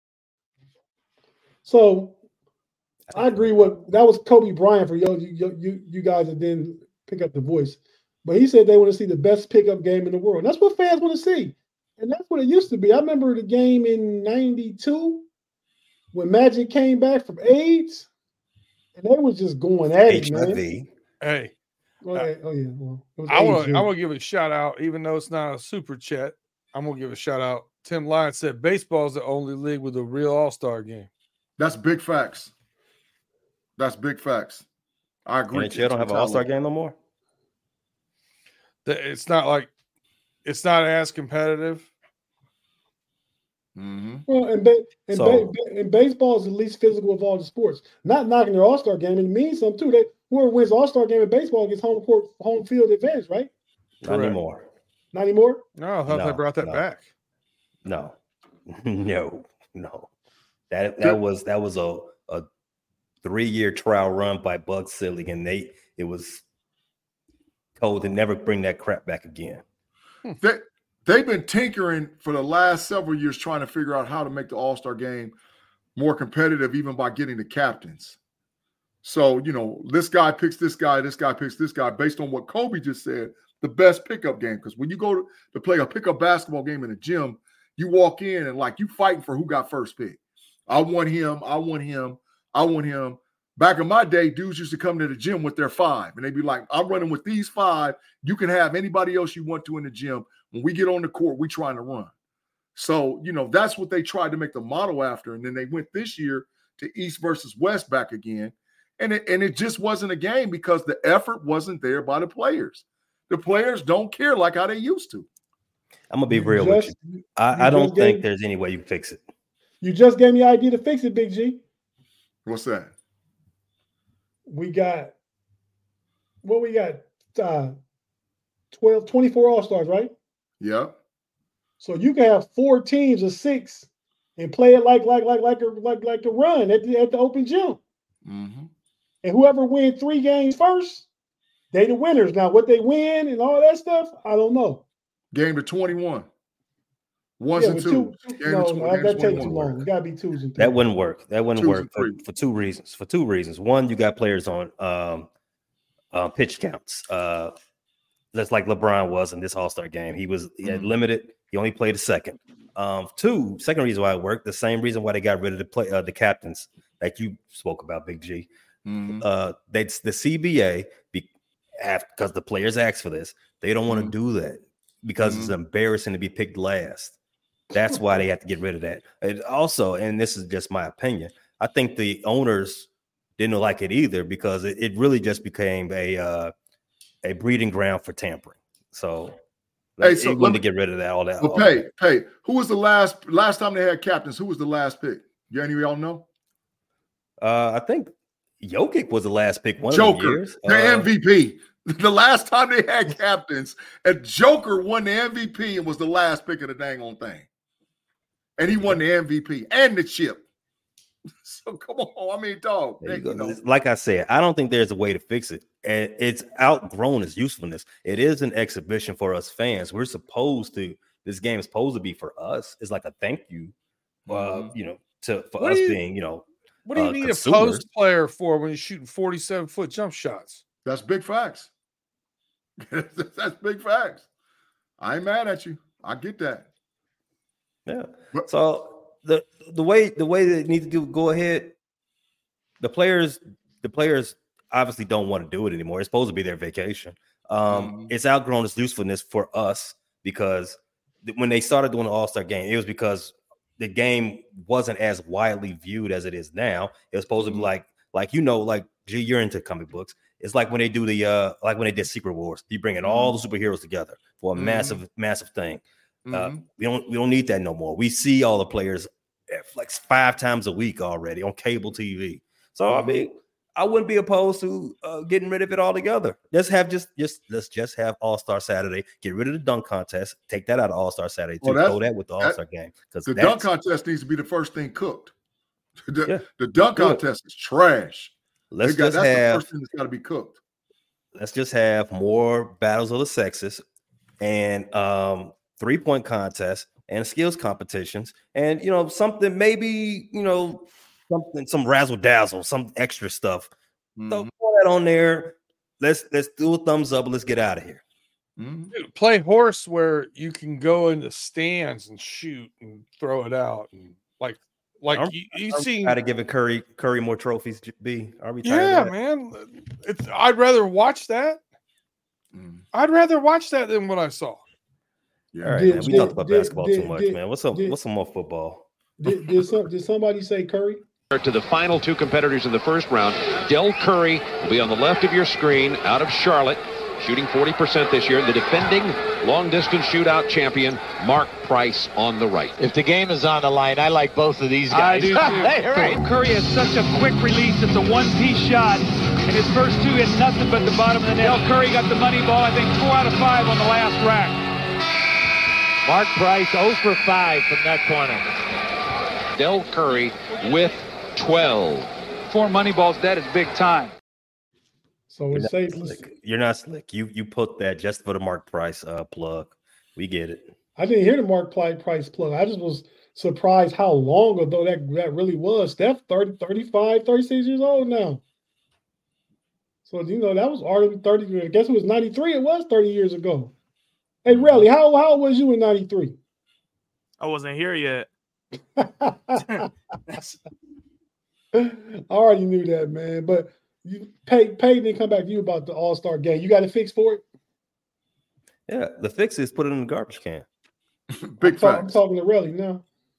[SPEAKER 16] So I agree with that was Kobe Bryant for you, you, you, you guys that didn't pick up the voice. But he said they want to see the best pickup game in the world. That's what fans want to see. And that's what it used to be. I remember the game in ninety-two when Magic came back from AIDS, and they was just going at it, man.
[SPEAKER 6] Hey,
[SPEAKER 16] Oh, yeah. Oh, yeah. Well, it was
[SPEAKER 6] I want
[SPEAKER 16] AIDS,
[SPEAKER 6] to
[SPEAKER 16] yeah.
[SPEAKER 6] I want to give a shout out, even though it's not a super chat. I'm gonna give a shout out. Tim Lyon said baseball is the only league with a real All Star game.
[SPEAKER 14] That's big facts. That's big facts. I agree.
[SPEAKER 15] N H L don't have an All Star game no more.
[SPEAKER 6] The- It's not like it's not as competitive.
[SPEAKER 14] Mm-hmm.
[SPEAKER 16] Well, and, ba- and,
[SPEAKER 6] So-
[SPEAKER 16] ba- and baseball is the least physical of all the sports. Not knocking their All Star game, it means something too. They whoever wins All Star game in baseball gets home court, home field advantage, right?
[SPEAKER 15] Not anymore.
[SPEAKER 16] Not anymore.
[SPEAKER 6] No, I thought they
[SPEAKER 15] No,
[SPEAKER 6] brought that
[SPEAKER 15] no.
[SPEAKER 6] back.
[SPEAKER 15] No, no, no. That that was that was a a three year trial run by Bug Selig, and they it was told to never bring that crap back again.
[SPEAKER 14] They, they've been tinkering for the last several years trying to figure out how to make the All-Star game more competitive, even by getting the captains. So, you know, this guy picks this guy, this guy picks this guy based on what Kobe just said, the best pickup game. Because when you go to, to play a pickup basketball game in a gym, you walk in and like you fighting for who got first pick. I want him, I want him, I want him. Back in my day, dudes used to come to the gym with their five, and they'd be like, I'm running with these five. You can have anybody else you want to in the gym. When we get on the court, we trying to run. So, you know, that's what they tried to make the model after. And then they went this year to East versus West back again. And it, and it just wasn't a game because the effort wasn't there by the players. The players don't care like how they used to.
[SPEAKER 15] I'm gonna be
[SPEAKER 16] You
[SPEAKER 15] real
[SPEAKER 16] just-
[SPEAKER 15] with you.
[SPEAKER 16] you
[SPEAKER 15] I, I don't
[SPEAKER 16] just
[SPEAKER 15] think
[SPEAKER 16] gave-
[SPEAKER 15] there's any way you can fix it.
[SPEAKER 16] You just gave me the idea to fix it, Big G.
[SPEAKER 14] What's that?
[SPEAKER 16] We got what we got uh twelve, twenty-four All-Stars, right?
[SPEAKER 14] Yeah.
[SPEAKER 16] So you can have four teams of six and play it like like like like a like like a run at the at the open gym.
[SPEAKER 14] Mm-hmm.
[SPEAKER 16] And whoever wins three games first, they the winners. Now what they win and all that stuff, I don't know.
[SPEAKER 14] Game to twenty-one. Ones
[SPEAKER 16] Yeah,
[SPEAKER 14] and
[SPEAKER 16] with
[SPEAKER 14] twos.
[SPEAKER 16] two-
[SPEAKER 14] Game
[SPEAKER 16] no,
[SPEAKER 14] to tw-
[SPEAKER 16] no,
[SPEAKER 14] game to
[SPEAKER 16] that takes too
[SPEAKER 14] twenty-one.
[SPEAKER 16] long. It gotta be twos and threes.
[SPEAKER 15] That wouldn't work. That wouldn't
[SPEAKER 14] Twos
[SPEAKER 15] work
[SPEAKER 14] and
[SPEAKER 15] for,
[SPEAKER 14] threes.
[SPEAKER 15] for two reasons. For two reasons. One, you got players on um, uh, pitch counts. Uh, that's like LeBron was in this All-Star game. He was he had
[SPEAKER 14] Mhm.
[SPEAKER 15] limited. He only played a second. Um, two, second reason why it worked. The same reason why they got rid of the play uh, the captains that you spoke about, Big G.
[SPEAKER 14] Mhm.
[SPEAKER 15] Uh, that's the C B A because the players asked for this. They don't want to do that because it's embarrassing to be picked last. That's why they have to get rid of that. And also, and this is just my opinion, I think the owners didn't like it either because it, it really just became a uh, a breeding ground for tampering. So,
[SPEAKER 14] Hey,
[SPEAKER 15] hey,
[SPEAKER 14] so
[SPEAKER 15] so
[SPEAKER 14] let
[SPEAKER 15] wanted
[SPEAKER 14] me-
[SPEAKER 15] to get rid of that. All that.
[SPEAKER 14] Well,
[SPEAKER 15] all
[SPEAKER 14] pay,
[SPEAKER 15] that.
[SPEAKER 14] pay. Who was the last last time they had captains? Who was the last pick? You any of y'all know?
[SPEAKER 15] Uh, I think Jokic was the last pick. One of the
[SPEAKER 14] Joker,
[SPEAKER 15] years.
[SPEAKER 14] the
[SPEAKER 15] Uh,
[SPEAKER 14] M V P. The last time they had captains, and Joker won the M V P and was the last pick of the dang on thing. And he won the M V P and the chip. So come on, I mean, dog.
[SPEAKER 15] There you
[SPEAKER 14] hey,
[SPEAKER 15] go.
[SPEAKER 14] you know,
[SPEAKER 15] Like I said, I don't think there's a way to fix it. And it's outgrown its usefulness. It is an exhibition for us fans. We're supposed to, this game is supposed to be for us. It's like a thank you, uh,
[SPEAKER 14] Mhm.
[SPEAKER 15] you know, to for
[SPEAKER 6] What
[SPEAKER 15] us
[SPEAKER 6] do you-
[SPEAKER 15] being, you know,
[SPEAKER 6] What do you
[SPEAKER 15] uh,
[SPEAKER 6] need
[SPEAKER 15] consumers.
[SPEAKER 6] a post player for when you're shooting forty-seven foot jump shots?
[SPEAKER 14] that's big facts. That's big facts. I ain't mad at you. I get that.
[SPEAKER 15] Yeah. So the the way the way they need to do go ahead, the players, the players, obviously don't want to do it anymore. It's supposed to be their vacation. Um,
[SPEAKER 14] Mm-hmm.
[SPEAKER 15] It's outgrown its usefulness for us because th- when they started doing the All-Star game, it was because the game wasn't as widely viewed as it is now. It was supposed to be like, like you know, like G, you're into comic books. It's like when they do the uh, like when they did Secret Wars. You bring in all the superheroes together for a
[SPEAKER 14] Mhm.
[SPEAKER 15] massive, massive thing. Uh,
[SPEAKER 14] Mhm.
[SPEAKER 15] we don't we don't need that no more. We see all the players like five times a week already on cable T V. So I mean, I wouldn't be opposed to uh, getting rid of it altogether. Let's have just just let's just have All Star Saturday. Get rid of the dunk contest. Take that out of All Star Saturday.
[SPEAKER 14] Well,
[SPEAKER 15] To
[SPEAKER 14] that's-
[SPEAKER 15] throw that with the All Star game because
[SPEAKER 14] The dunk contest needs to be the first thing cooked. The,
[SPEAKER 15] Yeah.
[SPEAKER 14] the dunk
[SPEAKER 15] Do it.
[SPEAKER 14] contest is trash.
[SPEAKER 15] Let's
[SPEAKER 14] They got-
[SPEAKER 15] just
[SPEAKER 14] that's the
[SPEAKER 15] have
[SPEAKER 14] first thing that's got to be cooked.
[SPEAKER 15] let's just have more battles of the sexes and um three point contests and skills competitions and you know something maybe you know something some razzle dazzle some extra stuff.
[SPEAKER 14] Mm-hmm.
[SPEAKER 15] So throw that on there. Let's let's do a thumbs up and let's get out of here.
[SPEAKER 14] Mm-hmm.
[SPEAKER 6] Dude, play horse where you can go in the stands and shoot and throw it out and like like
[SPEAKER 15] Are-
[SPEAKER 6] you, you
[SPEAKER 15] are we
[SPEAKER 6] seen
[SPEAKER 15] tired of giving Curry Curry more trophies. B, are we? tired of
[SPEAKER 6] yeah
[SPEAKER 15] that?
[SPEAKER 6] man it's I'd rather watch that I'd rather watch that than what I saw.
[SPEAKER 15] All right,
[SPEAKER 16] Did-
[SPEAKER 15] man. We
[SPEAKER 16] did-
[SPEAKER 15] talked about
[SPEAKER 16] did-
[SPEAKER 15] basketball too
[SPEAKER 16] did-
[SPEAKER 15] much,
[SPEAKER 16] did-
[SPEAKER 15] man. What's up?
[SPEAKER 16] did-
[SPEAKER 15] What's some more football?
[SPEAKER 16] Did, did, some, did somebody say Curry?
[SPEAKER 2] To the final two competitors in the first round. Del Curry will be on the left of your screen out of Charlotte, shooting forty percent this year. The defending long-distance shootout champion, Mark Price, on the right.
[SPEAKER 3] If the game is on the line, I like both of these
[SPEAKER 5] I
[SPEAKER 3] guys.
[SPEAKER 5] do too.
[SPEAKER 3] Right.
[SPEAKER 5] Curry has such a quick release. It's a one-piece shot. And his first two hit nothing but the bottom of the net. Del Curry got the money ball, I think four out of five on the last rack.
[SPEAKER 3] Mark Price zero for five from that corner.
[SPEAKER 2] Del Curry with twelve.
[SPEAKER 5] Four money balls, that is big time.
[SPEAKER 16] So
[SPEAKER 15] You're
[SPEAKER 16] it's
[SPEAKER 15] not
[SPEAKER 16] safe.
[SPEAKER 15] slick. You're not slick. You you put that just for the Mark Price uh, plug. We get it.
[SPEAKER 16] I didn't hear the Mark Pli- Price plug. I just was surprised how long ago that, that really was. Steph, thirty, thirty-five, thirty-six years old now. So, you know, that was already thirty. I guess it was ninety-three. It was thirty years ago. Hey, Relly, how, how old was you in ninety-three?
[SPEAKER 17] I wasn't here yet.
[SPEAKER 16] I already knew that, man. But you pay Peyton didn't come back to you about the All-Star game. You got a fix for it?
[SPEAKER 15] Yeah, the fix is put it in the garbage can.
[SPEAKER 14] Big
[SPEAKER 16] I'm, talk, I'm talking to Relly now.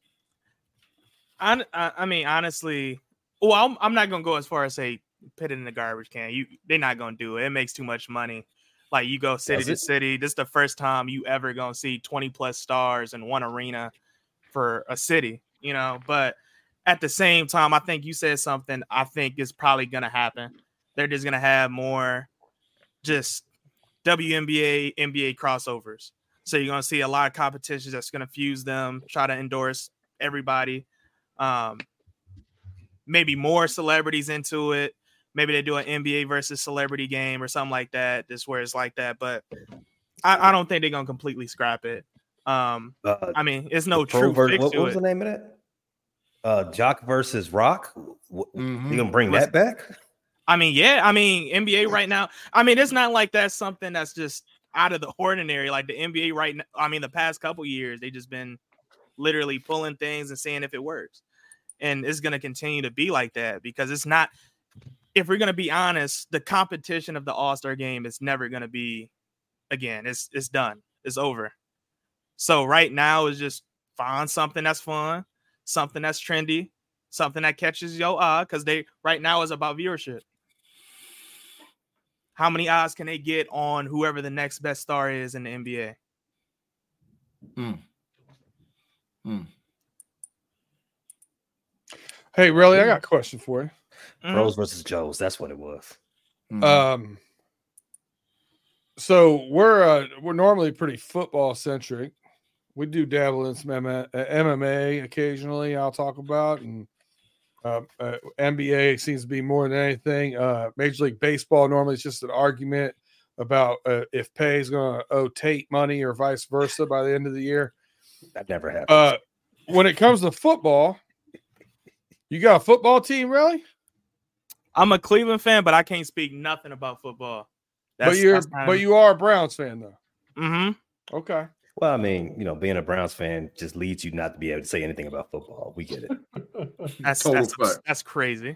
[SPEAKER 17] I, I I mean, honestly, well, I'm, I'm not gonna go as far as say put it in the garbage can. You, they're not gonna do it. It makes too much money. Like you go city
[SPEAKER 15] Does
[SPEAKER 17] to
[SPEAKER 15] it?
[SPEAKER 17] city. This is the first time you ever gonna see twenty plus stars in one arena for a city. You know, but at the same time, I think you said something. I think is probably gonna happen. They're just gonna have more, just W N B A, N B A crossovers. So you're gonna see a lot of competitions that's gonna fuse them, try to endorse everybody. Um, maybe more celebrities into it. Maybe they do an N B A versus celebrity game or something like that. This where it's like that, but I, I don't think they're gonna completely scrap it. Um,
[SPEAKER 15] Uh,
[SPEAKER 17] I mean, it's no
[SPEAKER 15] the pro
[SPEAKER 17] true
[SPEAKER 15] ver-
[SPEAKER 17] fix
[SPEAKER 15] what,
[SPEAKER 17] to
[SPEAKER 15] what was
[SPEAKER 17] it.
[SPEAKER 15] the name of that? Uh, Jock versus Rock. What,
[SPEAKER 14] Mm-hmm.
[SPEAKER 15] You gonna bring
[SPEAKER 17] Was-
[SPEAKER 15] that back?
[SPEAKER 17] I mean, yeah. I mean, N B A right now. I mean, it's not like that's something that's just out of the ordinary. Like the N B A right now. I mean, the past couple years, they just been literally pulling things and seeing if it works, and it's gonna continue to be like that because it's not. If we're gonna be honest, the competition of the All-Star game is never gonna be. Again, it's it's done. It's over. So right now is just find something that's fun, something that's trendy, something that catches your eye because they right now is about viewership. How many eyes can they get on whoever the next best star is in the N B A?
[SPEAKER 14] Mm. Mm.
[SPEAKER 6] Hey, really, I got a question for you.
[SPEAKER 15] Pros versus Joes. That's what it was.
[SPEAKER 14] Mm.
[SPEAKER 6] Um, so we're uh, we're normally pretty football centric. We do dabble in some M M A occasionally. I'll talk about, and uh, uh, N B A seems to be more than anything. Uh, Major League Baseball normally it's just an argument about uh, if pay is going to owe Tate money or vice versa by the end of the year.
[SPEAKER 15] That never happened.
[SPEAKER 6] Uh, when it comes to football, you got a football team, really?
[SPEAKER 17] I'm a Cleveland fan, but I can't speak nothing about football.
[SPEAKER 6] but you're but you are a Browns fan, though.
[SPEAKER 17] Mm-hmm.
[SPEAKER 6] Okay.
[SPEAKER 15] Well, I mean, you know, being a Browns fan just leads you not to be able to say anything about football. We get it.
[SPEAKER 17] That's
[SPEAKER 14] Total
[SPEAKER 17] that's,
[SPEAKER 14] fact.
[SPEAKER 17] that's crazy.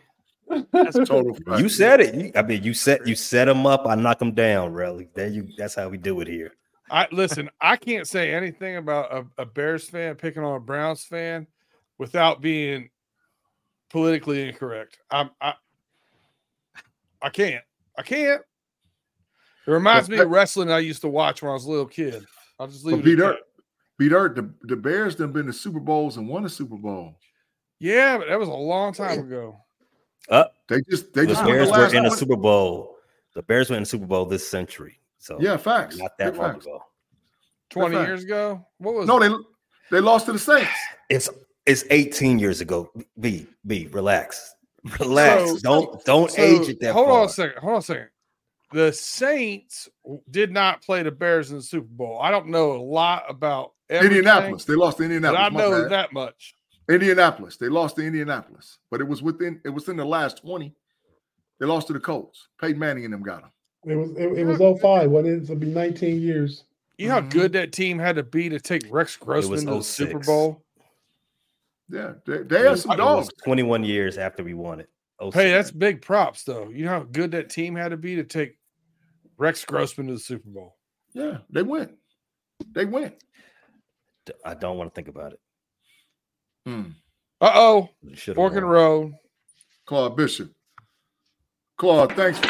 [SPEAKER 17] That's
[SPEAKER 14] Total fact.
[SPEAKER 15] You said it. You, I mean, you set you set them up. I knock them down. Really, there you. That's how we do it here.
[SPEAKER 6] I listen. I can't say anything about a, a Bears fan picking on a Browns fan without being politically incorrect. I'm. I. I can't. I can't. It reminds me of wrestling I used to watch when I was a little kid. I'll just leave
[SPEAKER 14] But
[SPEAKER 6] it.
[SPEAKER 14] B
[SPEAKER 6] at
[SPEAKER 14] Dirt,
[SPEAKER 6] that.
[SPEAKER 14] B Dirt, the, the Bears done been to Super Bowls and won a Super Bowl.
[SPEAKER 6] Yeah, but that was a long time ago.
[SPEAKER 15] Uh,
[SPEAKER 14] They just they
[SPEAKER 15] the
[SPEAKER 14] just won
[SPEAKER 15] Bears
[SPEAKER 14] the
[SPEAKER 15] were
[SPEAKER 14] last
[SPEAKER 15] in the
[SPEAKER 14] one.
[SPEAKER 15] Super Bowl. The Bears were in the Super Bowl this century. So
[SPEAKER 14] Yeah, facts.
[SPEAKER 15] not that
[SPEAKER 14] Big
[SPEAKER 15] long
[SPEAKER 14] facts.
[SPEAKER 15] ago.
[SPEAKER 6] Twenty
[SPEAKER 14] Fact.
[SPEAKER 6] years ago. What was?
[SPEAKER 14] No,
[SPEAKER 6] it?
[SPEAKER 14] they they lost to the Saints.
[SPEAKER 15] It's it's eighteen years ago. B B relax, relax.
[SPEAKER 6] So-
[SPEAKER 15] don't don't
[SPEAKER 6] So,
[SPEAKER 15] age it that
[SPEAKER 6] hold
[SPEAKER 15] far.
[SPEAKER 6] on a second. Hold on a second. The Saints did not play the Bears in the Super Bowl. I don't know a lot about everything,
[SPEAKER 14] Indianapolis. They lost to
[SPEAKER 6] but
[SPEAKER 14] Indianapolis.
[SPEAKER 6] I
[SPEAKER 14] My
[SPEAKER 6] know
[SPEAKER 14] bad.
[SPEAKER 6] that much.
[SPEAKER 14] Indianapolis. They lost to Indianapolis, but it was within it was in the last twenty. They lost to the Colts. Peyton Manning and them got them.
[SPEAKER 16] It was it, it was oh five. When it's gonna be nineteen years.
[SPEAKER 6] You know how good that team had to be to take Rex Grossman
[SPEAKER 15] was
[SPEAKER 6] to the
[SPEAKER 15] oh six.
[SPEAKER 6] Super Bowl?
[SPEAKER 14] Yeah, they, they
[SPEAKER 15] It
[SPEAKER 14] had
[SPEAKER 15] was-
[SPEAKER 14] some
[SPEAKER 15] it was
[SPEAKER 14] dogs.
[SPEAKER 15] twenty-one years after we won it. Oh
[SPEAKER 6] Hey,
[SPEAKER 15] six.
[SPEAKER 6] that's big props, though. You know how good that team had to be to take Rex Grossman to the Super Bowl.
[SPEAKER 14] Yeah, they went. They went.
[SPEAKER 15] I don't want to think about it.
[SPEAKER 14] Hmm.
[SPEAKER 6] Uh oh,
[SPEAKER 15] Should've
[SPEAKER 6] fork in the
[SPEAKER 15] won.
[SPEAKER 6] road.
[SPEAKER 14] Claude Bishop. Claude, thanks.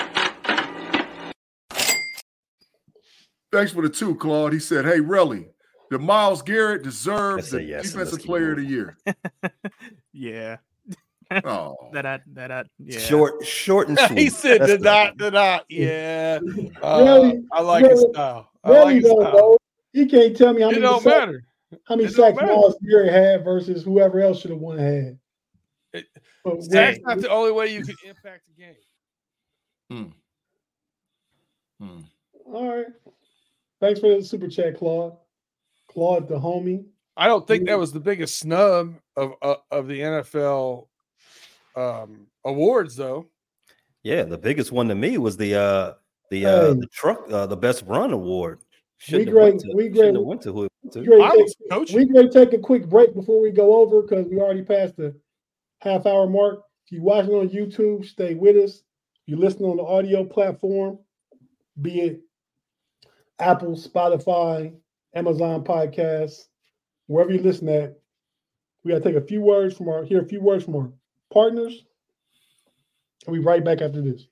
[SPEAKER 14] Thanks for the two, Claude. He said, "Hey, really, the Myles Garrett deserves
[SPEAKER 15] That's a
[SPEAKER 14] the
[SPEAKER 15] yes, and
[SPEAKER 14] Defensive
[SPEAKER 15] let's keep
[SPEAKER 14] Player of the
[SPEAKER 15] moving.
[SPEAKER 14] Year."
[SPEAKER 17] Yeah.
[SPEAKER 14] Oh,
[SPEAKER 17] That I that I yeah.
[SPEAKER 15] Short, short and sweet.
[SPEAKER 6] he said,
[SPEAKER 15] That's
[SPEAKER 6] "Did not, did not." Yeah, uh,
[SPEAKER 16] Really?
[SPEAKER 6] I like his
[SPEAKER 16] Really?
[SPEAKER 6] style. I
[SPEAKER 16] Really
[SPEAKER 6] like his
[SPEAKER 16] though,
[SPEAKER 6] style.
[SPEAKER 16] though, he can't tell me how
[SPEAKER 6] It
[SPEAKER 16] many
[SPEAKER 6] don't
[SPEAKER 16] sacks,
[SPEAKER 6] matter.
[SPEAKER 16] how many
[SPEAKER 6] It don't
[SPEAKER 16] sacks
[SPEAKER 6] matter.
[SPEAKER 16] Myles Garrett had versus whoever else should have won had.
[SPEAKER 6] It-
[SPEAKER 16] But
[SPEAKER 6] That's
[SPEAKER 16] when-
[SPEAKER 6] not the only way you can impact the game.
[SPEAKER 14] Hmm. Hmm.
[SPEAKER 16] all right. Thanks for the super chat, Claude. Claude, the homie.
[SPEAKER 6] I don't think that was the biggest snub of uh, of the N F L um, awards, though.
[SPEAKER 15] Yeah, the biggest one to me was the uh the uh
[SPEAKER 16] Hey.
[SPEAKER 15] the truck uh the best run award.
[SPEAKER 16] We
[SPEAKER 15] Shouldn't have
[SPEAKER 16] great.
[SPEAKER 15] went to,
[SPEAKER 16] We
[SPEAKER 15] shouldn't
[SPEAKER 16] great.
[SPEAKER 15] have went to who it went to.
[SPEAKER 16] We great
[SPEAKER 6] I
[SPEAKER 16] take,
[SPEAKER 6] was coaching.
[SPEAKER 16] we great take a quick break before we go over because we already passed the half hour mark. If you're watching on YouTube, stay with us. If you're listening on the audio platform, be it Apple, Spotify, Amazon Podcasts, wherever you listen at, we gotta take a few words from our hear a few words from our partners. And we right back after this.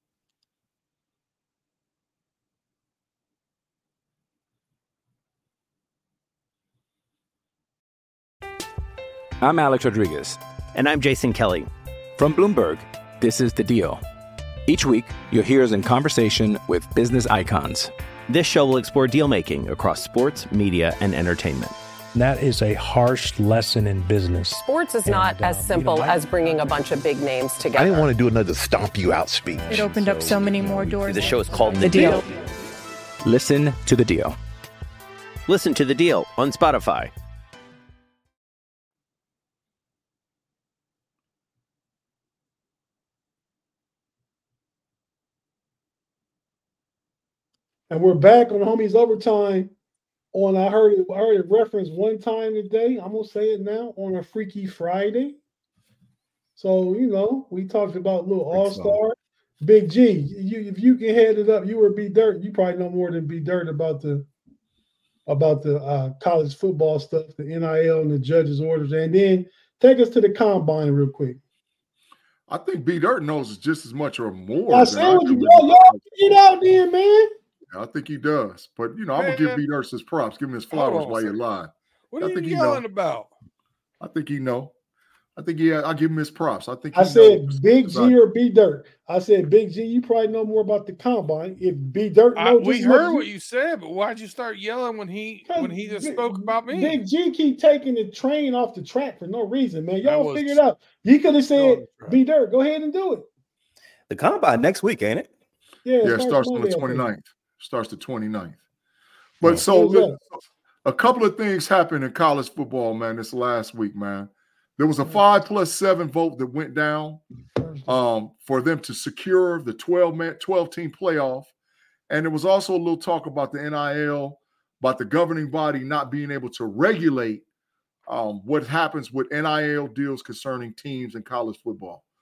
[SPEAKER 8] I'm Alex Rodriguez.
[SPEAKER 9] And I'm Jason Kelly.
[SPEAKER 8] From Bloomberg, this is The Deal. Each week, you'll hear us in conversation with business icons.
[SPEAKER 9] This show will explore deal making across sports, media, and entertainment.
[SPEAKER 4] That is a harsh lesson in business.
[SPEAKER 11] Sports is not
[SPEAKER 4] And, uh,
[SPEAKER 11] as
[SPEAKER 4] you
[SPEAKER 11] simple
[SPEAKER 4] know, I-
[SPEAKER 11] as bringing a bunch of big names together.
[SPEAKER 12] I didn't want to do another stomp you out speech.
[SPEAKER 13] It opened up so many more doors.
[SPEAKER 9] The show is called
[SPEAKER 13] The
[SPEAKER 9] The
[SPEAKER 13] Deal.
[SPEAKER 9] Deal.
[SPEAKER 8] Listen to The Deal.
[SPEAKER 9] Listen to The Deal on Spotify.
[SPEAKER 16] And we're back on Homies Overtime on I heard it I heard it referenced one time today. I'm gonna say it now on a Freaky Friday. So you know, we talked about little All Star. Big G, you if you can head it up, you were B Dirt. You probably know more than B Dirt about the about the uh, college football stuff, the N I L and the judges' orders, and then take us to the combine real quick.
[SPEAKER 14] I think B Dirt knows just as much or more.
[SPEAKER 16] I
[SPEAKER 14] than
[SPEAKER 16] said what
[SPEAKER 14] do.
[SPEAKER 16] you know, y'all get out there, man.
[SPEAKER 14] I think he does. But, you know, I'm going to give
[SPEAKER 6] Man.
[SPEAKER 14] B Dirt his props. Give him his
[SPEAKER 6] Hold
[SPEAKER 14] flowers
[SPEAKER 6] on a
[SPEAKER 14] while you're
[SPEAKER 6] second.
[SPEAKER 14] live.
[SPEAKER 6] What
[SPEAKER 14] I
[SPEAKER 6] are you
[SPEAKER 14] think he
[SPEAKER 6] yelling
[SPEAKER 14] know.
[SPEAKER 6] about?
[SPEAKER 14] I think he know. I think he. I'll give him his props. I think he
[SPEAKER 16] I said
[SPEAKER 14] knows
[SPEAKER 16] Big
[SPEAKER 14] about-
[SPEAKER 16] G or B Dirt. I said Big G. You probably know more about the combine. If B Dirt
[SPEAKER 6] I,
[SPEAKER 16] knows,
[SPEAKER 6] we
[SPEAKER 16] just as much
[SPEAKER 6] heard
[SPEAKER 16] as
[SPEAKER 6] what you said, but why'd you start yelling when he when he just
[SPEAKER 16] Big-
[SPEAKER 6] spoke about me?
[SPEAKER 16] Big G keep taking the train off the track for no reason, man.
[SPEAKER 6] That
[SPEAKER 16] Y'all
[SPEAKER 6] was-
[SPEAKER 16] figure it out. You could have
[SPEAKER 6] Still on
[SPEAKER 16] said
[SPEAKER 6] the track.
[SPEAKER 16] B Dirt. Go ahead and do it.
[SPEAKER 15] The combine next week, ain't it?
[SPEAKER 16] Yeah,
[SPEAKER 14] Yeah, it starts on
[SPEAKER 16] Monday,
[SPEAKER 14] the
[SPEAKER 16] I think.
[SPEAKER 14] 29th. Starts the 29th. But
[SPEAKER 15] Oh.
[SPEAKER 14] so
[SPEAKER 16] Who's
[SPEAKER 14] look, a couple of things happened in college football, man, this last week, man. There was a five plus seven vote that went down um, for them to secure the twelve man, twelve team playoff. And there was also a little talk about the N I L, about the governing body not being able to regulate um, what happens with N I L deals concerning teams in college football.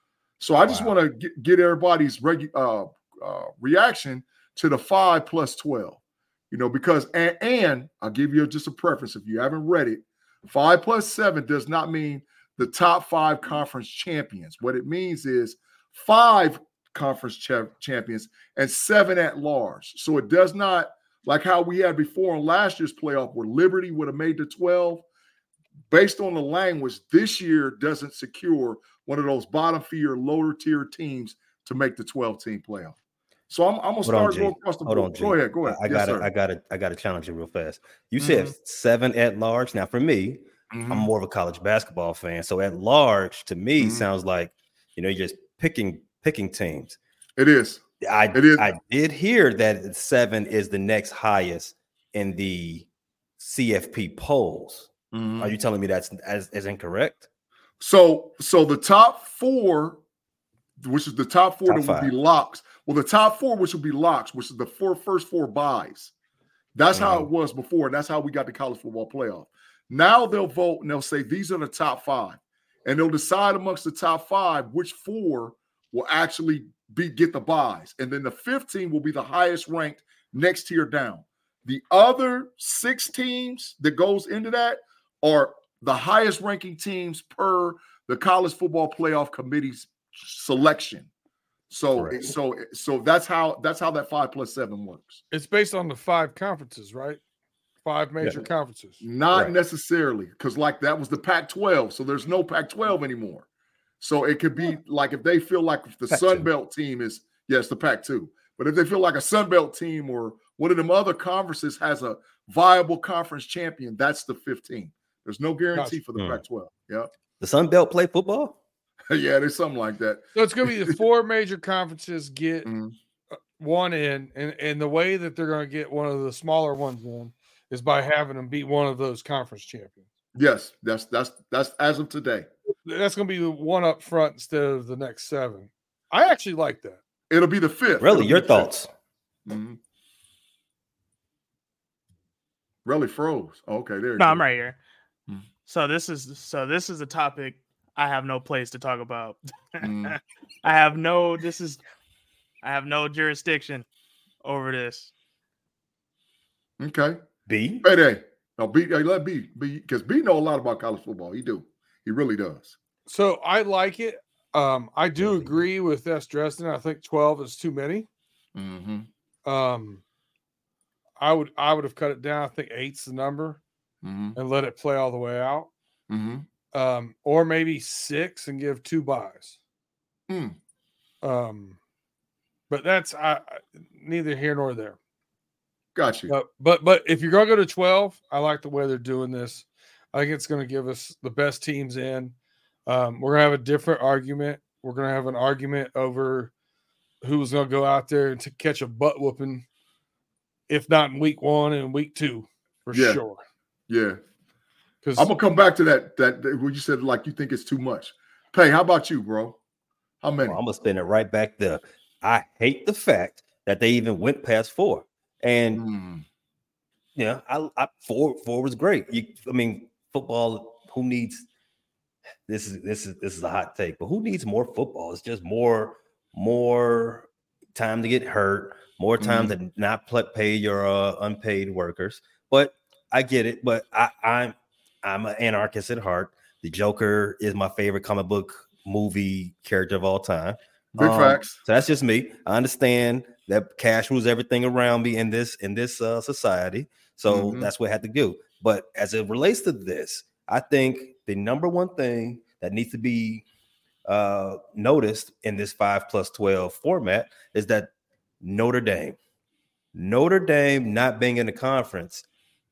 [SPEAKER 14] So I just
[SPEAKER 15] Wow.
[SPEAKER 14] want to get, get everybody's regu- uh, uh, reaction to the five plus twelve. You know, because and, and I'll give you just a preference if you haven't read it. Five plus seven does not mean the top five conference champions. What it means is five conference cha- champions and seven at large. So it does not, like how we had before in last year's playoff where Liberty would have made the twelve. Based on the language, this year doesn't secure one of those bottom feeder, lower tier teams to make the twelve team playoff. So I'm, I'm gonna
[SPEAKER 15] Hold
[SPEAKER 14] start
[SPEAKER 15] on,
[SPEAKER 14] going
[SPEAKER 15] G.
[SPEAKER 14] across the
[SPEAKER 15] Hold
[SPEAKER 14] board.
[SPEAKER 15] on, G.
[SPEAKER 14] Go ahead, go ahead.
[SPEAKER 15] I, I
[SPEAKER 14] Yes,
[SPEAKER 15] gotta,
[SPEAKER 14] sir.
[SPEAKER 15] I gotta, I gotta challenge you real fast. You
[SPEAKER 14] Mhm.
[SPEAKER 15] said seven at large. Now, for me,
[SPEAKER 14] Mhm.
[SPEAKER 15] I'm more of a college basketball fan. So at large, to me,
[SPEAKER 14] Mhm.
[SPEAKER 15] sounds like you know you're just picking picking teams.
[SPEAKER 14] It is.
[SPEAKER 15] I
[SPEAKER 14] It is.
[SPEAKER 15] I did hear that seven is the next highest in the C F P polls.
[SPEAKER 14] Mhm.
[SPEAKER 15] Are you telling me that's as, as incorrect?
[SPEAKER 14] So, so the top four, which is the top four
[SPEAKER 15] Top
[SPEAKER 14] that would be
[SPEAKER 15] five.
[SPEAKER 14] locks. Well, the top four, which would be locks, which is the four first four buys. That's how
[SPEAKER 15] Mhm.
[SPEAKER 14] it was before, and that's how we got the college football playoff. Now they'll vote and they'll say these are the top five, and they'll decide amongst the top five which four will actually be get the buys, and then the fifteen will be the highest ranked next tier down. The other six teams that goes into that are the highest ranking teams per the college football playoff committee's selection. So,
[SPEAKER 15] Correct.
[SPEAKER 14] so, so that's how that's how that five plus seven works.
[SPEAKER 6] It's based on the five conferences, right? Five major
[SPEAKER 14] Yeah.
[SPEAKER 6] conferences.
[SPEAKER 14] Not
[SPEAKER 15] Right.
[SPEAKER 14] necessarily, because like that was the Pac twelve, so there's no Pac twelve anymore. So it could be like if they feel like if the
[SPEAKER 15] Pac
[SPEAKER 14] Sun
[SPEAKER 15] two.
[SPEAKER 14] Belt team is yes, the Pac two, but if they feel like a Sun Belt team or one of them other conferences has a viable conference champion, that's the fifteen. There's no guarantee
[SPEAKER 6] Gotcha.
[SPEAKER 14] for the
[SPEAKER 15] Hmm.
[SPEAKER 14] Pac twelve. Yeah,
[SPEAKER 15] The Sun Belt play football?
[SPEAKER 14] yeah, there's something like that.
[SPEAKER 6] So it's going to be the four major conferences get
[SPEAKER 14] Mhm.
[SPEAKER 6] uh, one in, and, and the way that they're going to get one of the smaller ones in is by having them beat one of those conference champions.
[SPEAKER 14] Yes, that's that's that's as of today.
[SPEAKER 6] That's going to be the one up front instead of the next seven. I actually like that.
[SPEAKER 14] It'll be the fifth.
[SPEAKER 15] Really?
[SPEAKER 14] It'll be
[SPEAKER 15] Your
[SPEAKER 14] the fifth.
[SPEAKER 15] thoughts?
[SPEAKER 14] Mhm. Really froze. Oh, okay, there. it
[SPEAKER 17] No, I'm
[SPEAKER 14] goes.
[SPEAKER 17] right here.
[SPEAKER 14] Hmm.
[SPEAKER 17] So this is so this is a topic I have no place to talk about.
[SPEAKER 14] Mm.
[SPEAKER 17] I have no this is I have no jurisdiction over this.
[SPEAKER 14] Okay.
[SPEAKER 15] B?
[SPEAKER 14] Payday. No, B. Hey, let B. B. Because B know a lot about college football. He do. He really does.
[SPEAKER 6] So I like it. Um, I do agree with S. Dresden. I think twelve is too many.
[SPEAKER 14] Mm-hmm.
[SPEAKER 6] Um, I would I would have cut it down. I think eight's the number,
[SPEAKER 14] Mm-hmm.
[SPEAKER 6] and let it play all the way out.
[SPEAKER 14] Mm-hmm.
[SPEAKER 6] Um, or maybe six and give two buys.
[SPEAKER 14] Mm.
[SPEAKER 6] Um, but that's I, I neither here nor there.
[SPEAKER 14] Got you.
[SPEAKER 6] But but but if you're gonna go to twelve, I like the way they're doing this. I think it's gonna give us the best teams in. Um, we're gonna have a different argument. We're gonna have an argument over who's gonna go out there and to catch a butt whooping, if not in week one and week two, for
[SPEAKER 14] Yeah.
[SPEAKER 6] sure.
[SPEAKER 14] Yeah.
[SPEAKER 6] Because
[SPEAKER 14] I'm gonna come back to that. That, that what you said, like you think it's too much. Pay. How about you, bro? How many?
[SPEAKER 15] Well, I'm gonna spin it right back there. I hate the fact that they even went past four. And
[SPEAKER 14] Mm.
[SPEAKER 15] yeah, I, I four four was great. You, I mean, football. Who needs this? Is this is this is a hot take, but who needs more football? It's just more more time to get hurt, more time
[SPEAKER 14] Mm-hmm.
[SPEAKER 15] to not pl- pay your uh, unpaid workers. But I get it. But I, I'm I'm an anarchist at heart. The Joker is my favorite comic book movie character of all time.
[SPEAKER 14] Big
[SPEAKER 15] Um,
[SPEAKER 14] facts.
[SPEAKER 15] So that's just me. I understand that cash rules everything around me in this in this uh, society. So
[SPEAKER 14] Mhm.
[SPEAKER 15] that's what I had to do. But as it relates to this, I think the number one thing that needs to be uh, noticed in this five plus twelve format is that Notre Dame, Notre Dame not being in the conference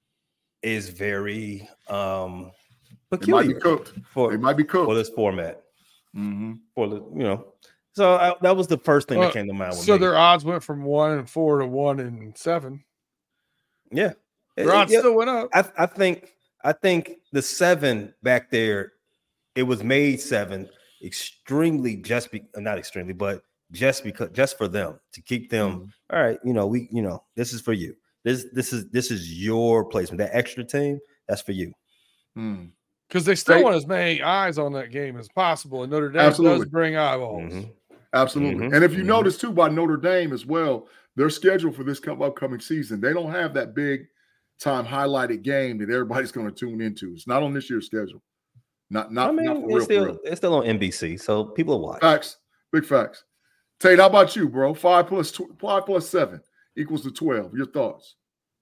[SPEAKER 15] is very um,
[SPEAKER 14] They might be
[SPEAKER 15] peculiar
[SPEAKER 14] cooked.
[SPEAKER 15] for
[SPEAKER 14] They might be cooked.
[SPEAKER 15] for this format.
[SPEAKER 14] Mm-hmm.
[SPEAKER 15] For the you know, so I, that was the first thing
[SPEAKER 6] Well,
[SPEAKER 15] that came to mind. With
[SPEAKER 6] so
[SPEAKER 15] me.
[SPEAKER 6] their odds went from one and four to one and seven.
[SPEAKER 15] Yeah,
[SPEAKER 6] Their odds
[SPEAKER 15] Yeah,
[SPEAKER 6] still went up.
[SPEAKER 15] I, I think I think the seven back there, it was made seven extremely just be not extremely, but just because just for them to keep them.
[SPEAKER 14] Mm-hmm.
[SPEAKER 15] All right, you know we you know this is for you. This this is this is your placement. That extra team, that's for you.
[SPEAKER 14] Mm.
[SPEAKER 6] Because they still
[SPEAKER 14] They-
[SPEAKER 6] want as many eyes on that game as possible, and Notre Dame
[SPEAKER 14] Absolutely.
[SPEAKER 6] does bring eyeballs.
[SPEAKER 15] Mm-hmm.
[SPEAKER 14] Absolutely.
[SPEAKER 15] Mhm,
[SPEAKER 14] And if you
[SPEAKER 15] mhm.
[SPEAKER 14] notice too by Notre Dame as well, their schedule for this come upcoming season, they don't have that big time highlighted game that everybody's going to tune into. It's not on this year's schedule. Not not,
[SPEAKER 15] I mean,
[SPEAKER 14] not for
[SPEAKER 15] it's
[SPEAKER 14] real,
[SPEAKER 15] still
[SPEAKER 14] for real.
[SPEAKER 15] it's still on N B C, so people will watch.
[SPEAKER 14] Facts. Big facts. Tate, how about you, bro? Five plus tw- five plus seven equals to twelve. Your thoughts?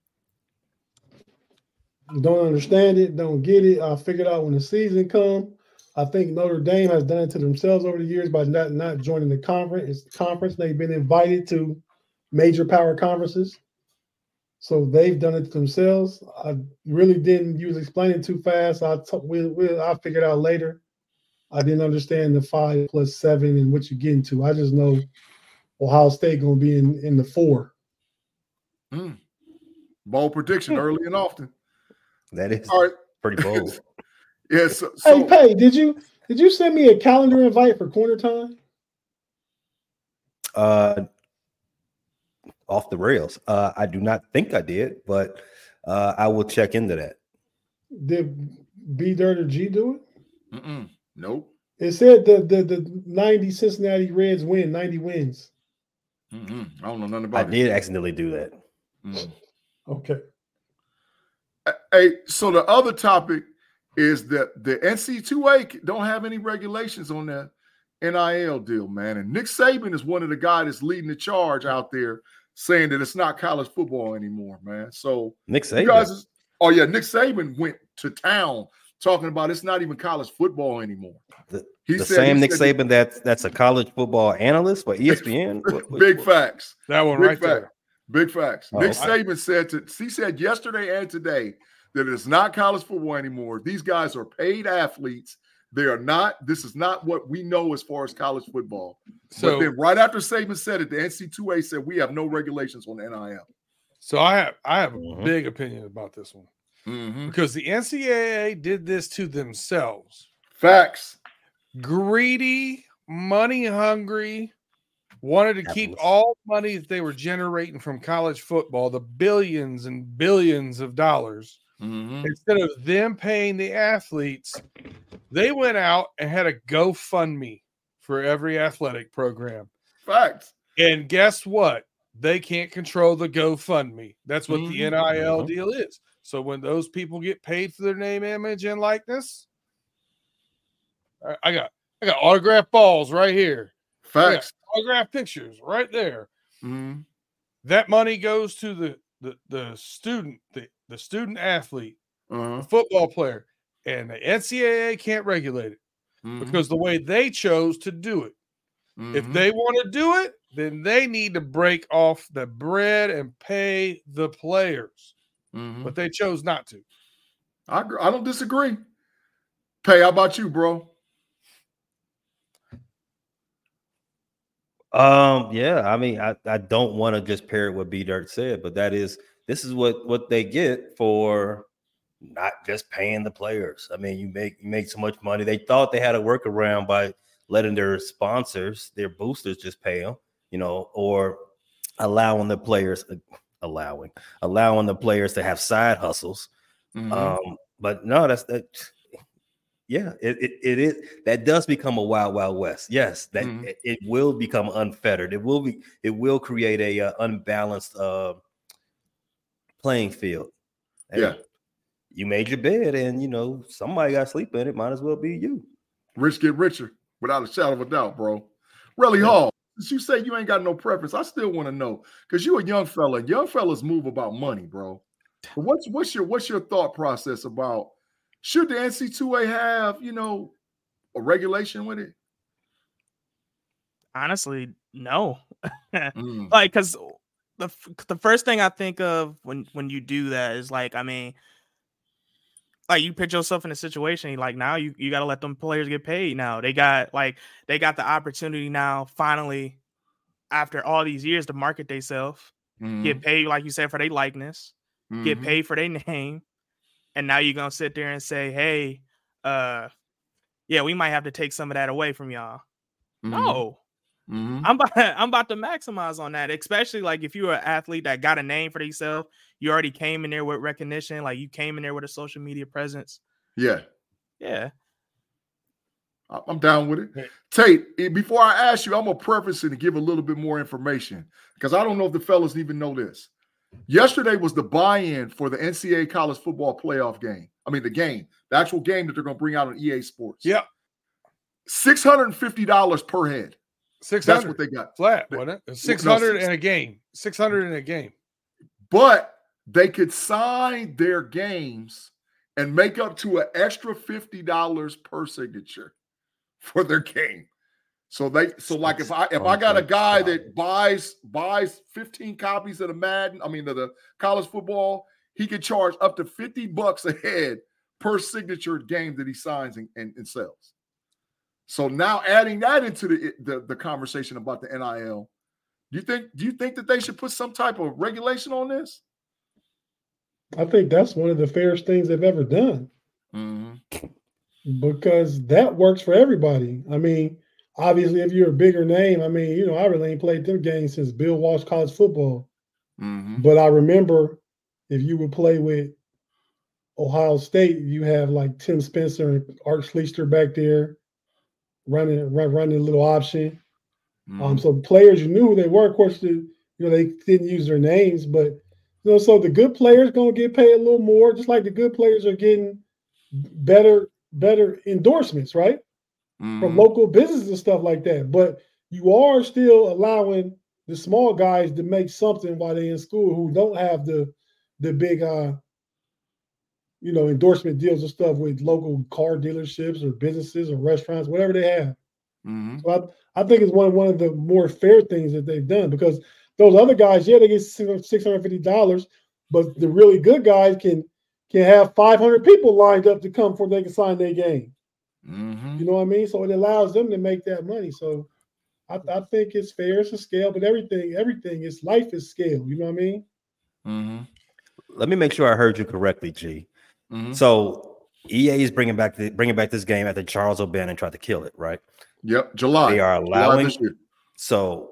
[SPEAKER 16] Don't understand it, don't get it. I'll figure it out when the season comes. I think Notre Dame has done it to themselves over the years by not, not joining the conference. It's conference. They've been invited to major power conferences. So they've done it to themselves. I really didn't use explaining too fast. I'll, t- we'll, we'll, I'll figure it out later. I didn't understand the five plus seven and what you're getting to. I just know Ohio State going to be in, in the four.
[SPEAKER 14] Mm. Bold prediction early and often.
[SPEAKER 15] That is
[SPEAKER 14] All right.
[SPEAKER 15] pretty bold.
[SPEAKER 14] Yes. Yeah, so, so,
[SPEAKER 16] hey, Pay, did you did you send me a calendar invite for corner time?
[SPEAKER 15] Uh, off the rails. Uh, I do not think I did, but uh, I will check into that.
[SPEAKER 16] Did B Dirt or G do it?
[SPEAKER 14] Mm-mm. Nope.
[SPEAKER 16] It said the the the ninety Cincinnati Reds win, ninety wins.
[SPEAKER 14] Mm-mm. I don't know nothing
[SPEAKER 15] I
[SPEAKER 14] about it.
[SPEAKER 15] did accidentally do that.
[SPEAKER 14] Mm.
[SPEAKER 16] Okay.
[SPEAKER 14] Hey, so the other topic is that the N C double A don't have any regulations on the N I L deal, man. And Nick Saban is one of the guys that's leading the charge out there saying that it's not college football anymore, man. So
[SPEAKER 15] Nick Saban.
[SPEAKER 14] you guys is, oh, yeah, Nick Saban went to town talking about it's not even college football anymore.
[SPEAKER 15] The,
[SPEAKER 14] He
[SPEAKER 15] the
[SPEAKER 14] said-
[SPEAKER 15] same
[SPEAKER 14] he
[SPEAKER 15] Nick
[SPEAKER 14] said-
[SPEAKER 15] Saban that that's a college football analyst for E S P N. What- what-
[SPEAKER 14] Big facts.
[SPEAKER 6] That one
[SPEAKER 14] Big
[SPEAKER 6] right there.
[SPEAKER 14] fact. Big facts.
[SPEAKER 15] Oh,
[SPEAKER 14] Nick
[SPEAKER 15] okay.
[SPEAKER 14] Saban said to he said yesterday and today that it's not college football anymore. These guys are paid athletes. They are not. This is not what we know as far as college football.
[SPEAKER 6] So-
[SPEAKER 14] but then right after Saban said it, the N C double A said we have no regulations on N I L.
[SPEAKER 6] So I have I have a
[SPEAKER 14] Mhm.
[SPEAKER 6] big opinion about this one
[SPEAKER 14] Mm-hmm.
[SPEAKER 6] because the N C double A did this to themselves.
[SPEAKER 14] Facts.
[SPEAKER 6] Greedy, money hungry, wanted to keep all money that they were generating from college football, the billions and billions of dollars.
[SPEAKER 14] Mm-hmm.
[SPEAKER 6] Instead of them paying the athletes, they went out and had a GoFundMe for every athletic program.
[SPEAKER 14] Facts.
[SPEAKER 6] And guess what? They can't control the GoFundMe. That's what the
[SPEAKER 14] Mhm.
[SPEAKER 6] N I L
[SPEAKER 14] Mhm.
[SPEAKER 6] deal is. So when those people get paid for their name, image, and likeness, I- I got I got autographed balls right here. I got
[SPEAKER 14] Facts.
[SPEAKER 6] autographed pictures right there.
[SPEAKER 14] Mm-hmm.
[SPEAKER 6] That money goes to the the, the student, the, the student athlete,
[SPEAKER 14] Uh-huh.
[SPEAKER 6] the football player, and the N C double A can't regulate it
[SPEAKER 14] Mhm.
[SPEAKER 6] because the way they chose to do it. If
[SPEAKER 14] Mhm.
[SPEAKER 6] they want to do it, then they need to break off the bread and pay the players.
[SPEAKER 14] Mhm.
[SPEAKER 6] But they chose not to.
[SPEAKER 14] I agree. I don't disagree. Pay, how about you, bro?
[SPEAKER 15] Um, yeah, I mean, I, I don't want to just pair it what B Dirt said, but that is this is what what they get for not just paying the players. I mean, you make you make so much money. They thought they had a workaround by letting their sponsors, their boosters, just pay them, you know, or allowing the players allowing allowing the players to have side hustles.
[SPEAKER 14] Mhm.
[SPEAKER 15] Um, but no, that's that. Yeah, it, it it is that does become a wild wild west. Yes, that
[SPEAKER 14] Mhm.
[SPEAKER 15] it, it will become unfettered. It will be it will create a uh, unbalanced uh, playing field. Hey,
[SPEAKER 14] Yeah.
[SPEAKER 15] you made your bed, and you know somebody got to sleep in it. Might as well be you.
[SPEAKER 14] Rich get richer without a shadow of a doubt, bro. Relly Hall, since you say you ain't got no preference, I still want to know because you a young fella. Young fellas move about money, bro. But what's what's your what's your thought process about should the N C double A have you know a regulation with it?
[SPEAKER 17] Honestly, no.
[SPEAKER 14] Mm.
[SPEAKER 17] Like, because the f- the first thing I think of when when you do that is like, I mean, like you put yourself in a situation like now you you got to let them players get paid. Now they got like they got the opportunity now finally after all these years to market themselves,
[SPEAKER 14] Mhm.
[SPEAKER 17] get paid like you said for their likeness, get
[SPEAKER 14] Mhm.
[SPEAKER 17] paid for their name, and now you're gonna sit there and say, hey, uh, yeah, we might have to take some of that away from y'all.
[SPEAKER 14] Mhm.
[SPEAKER 17] No.
[SPEAKER 14] Mhm.
[SPEAKER 17] I'm about, I'm about to maximize on that, especially like if you're an athlete that got a name for yourself, you already came in there with recognition, like you came in there with a social media presence.
[SPEAKER 14] Yeah.
[SPEAKER 17] Yeah.
[SPEAKER 14] I'm down with it. Tate, before I ask you, I'm going to preface it and give a little bit more information because I don't know if the fellas even know this. Yesterday was the buy-in for the N C double A college football playoff game. I mean, the game, the actual game that they're going to bring out on E A Sports.
[SPEAKER 6] Yeah.
[SPEAKER 14] six hundred fifty dollars per head.
[SPEAKER 6] six hundred.
[SPEAKER 14] That's what they got.
[SPEAKER 6] Flat, wasn't it? six hundred in a game. six hundred in a game.
[SPEAKER 14] But they could sign their games and make up to an extra fifty dollars per signature for their game. So they so like if I if I got a guy that buys buys fifteen copies of the Madden, I mean of the college football, he could charge up to fifty bucks a head per signature game that he signs and, and, and sells. So now adding that into the, the the conversation about the N I L, do you think do you think that they should put some type of regulation on this?
[SPEAKER 16] I think that's one of the fairest things they've ever done.
[SPEAKER 14] Mm-hmm.
[SPEAKER 16] Because that works for everybody. I mean, obviously, if you're a bigger name, I mean, you know, I really ain't played them games since Bill Walsh college football.
[SPEAKER 14] Mm-hmm.
[SPEAKER 16] But I remember if you would play with Ohio State, you have like Tim Spencer and Art Schlichter back there running run, running a little option. Mm-hmm. Um, so players, you knew who they were. Of course, the, you know, they didn't use their names, but you know, so the good players gonna get paid a little more, just like the good players are getting better. better endorsements, right? Mm-hmm. From local businesses and stuff like that. But you are still allowing the small guys to make something while they're in school who don't have the the big uh you know endorsement deals and stuff with local car dealerships or businesses or restaurants, whatever they have.
[SPEAKER 14] Mm-hmm.
[SPEAKER 16] So I, I think it's one, one of the more fair things that they've done because those other guys, yeah, they get six hundred fifty dollars, but the really good guys can can have five hundred people lined up to come before they can sign their game.
[SPEAKER 14] Mm-hmm.
[SPEAKER 16] You know what I mean? So it allows them to make that money. So I, I think it's fair. It's a scale, but everything, everything is life is scale. You know what I mean?
[SPEAKER 14] Mm-hmm.
[SPEAKER 15] Let me make sure I heard you correctly, G.
[SPEAKER 14] Mm-hmm.
[SPEAKER 15] So E A is bringing back the bringing back this game after Charles O'Bannon tried to kill it, right?
[SPEAKER 14] Yep, July.
[SPEAKER 15] They are allowing.
[SPEAKER 14] July
[SPEAKER 15] so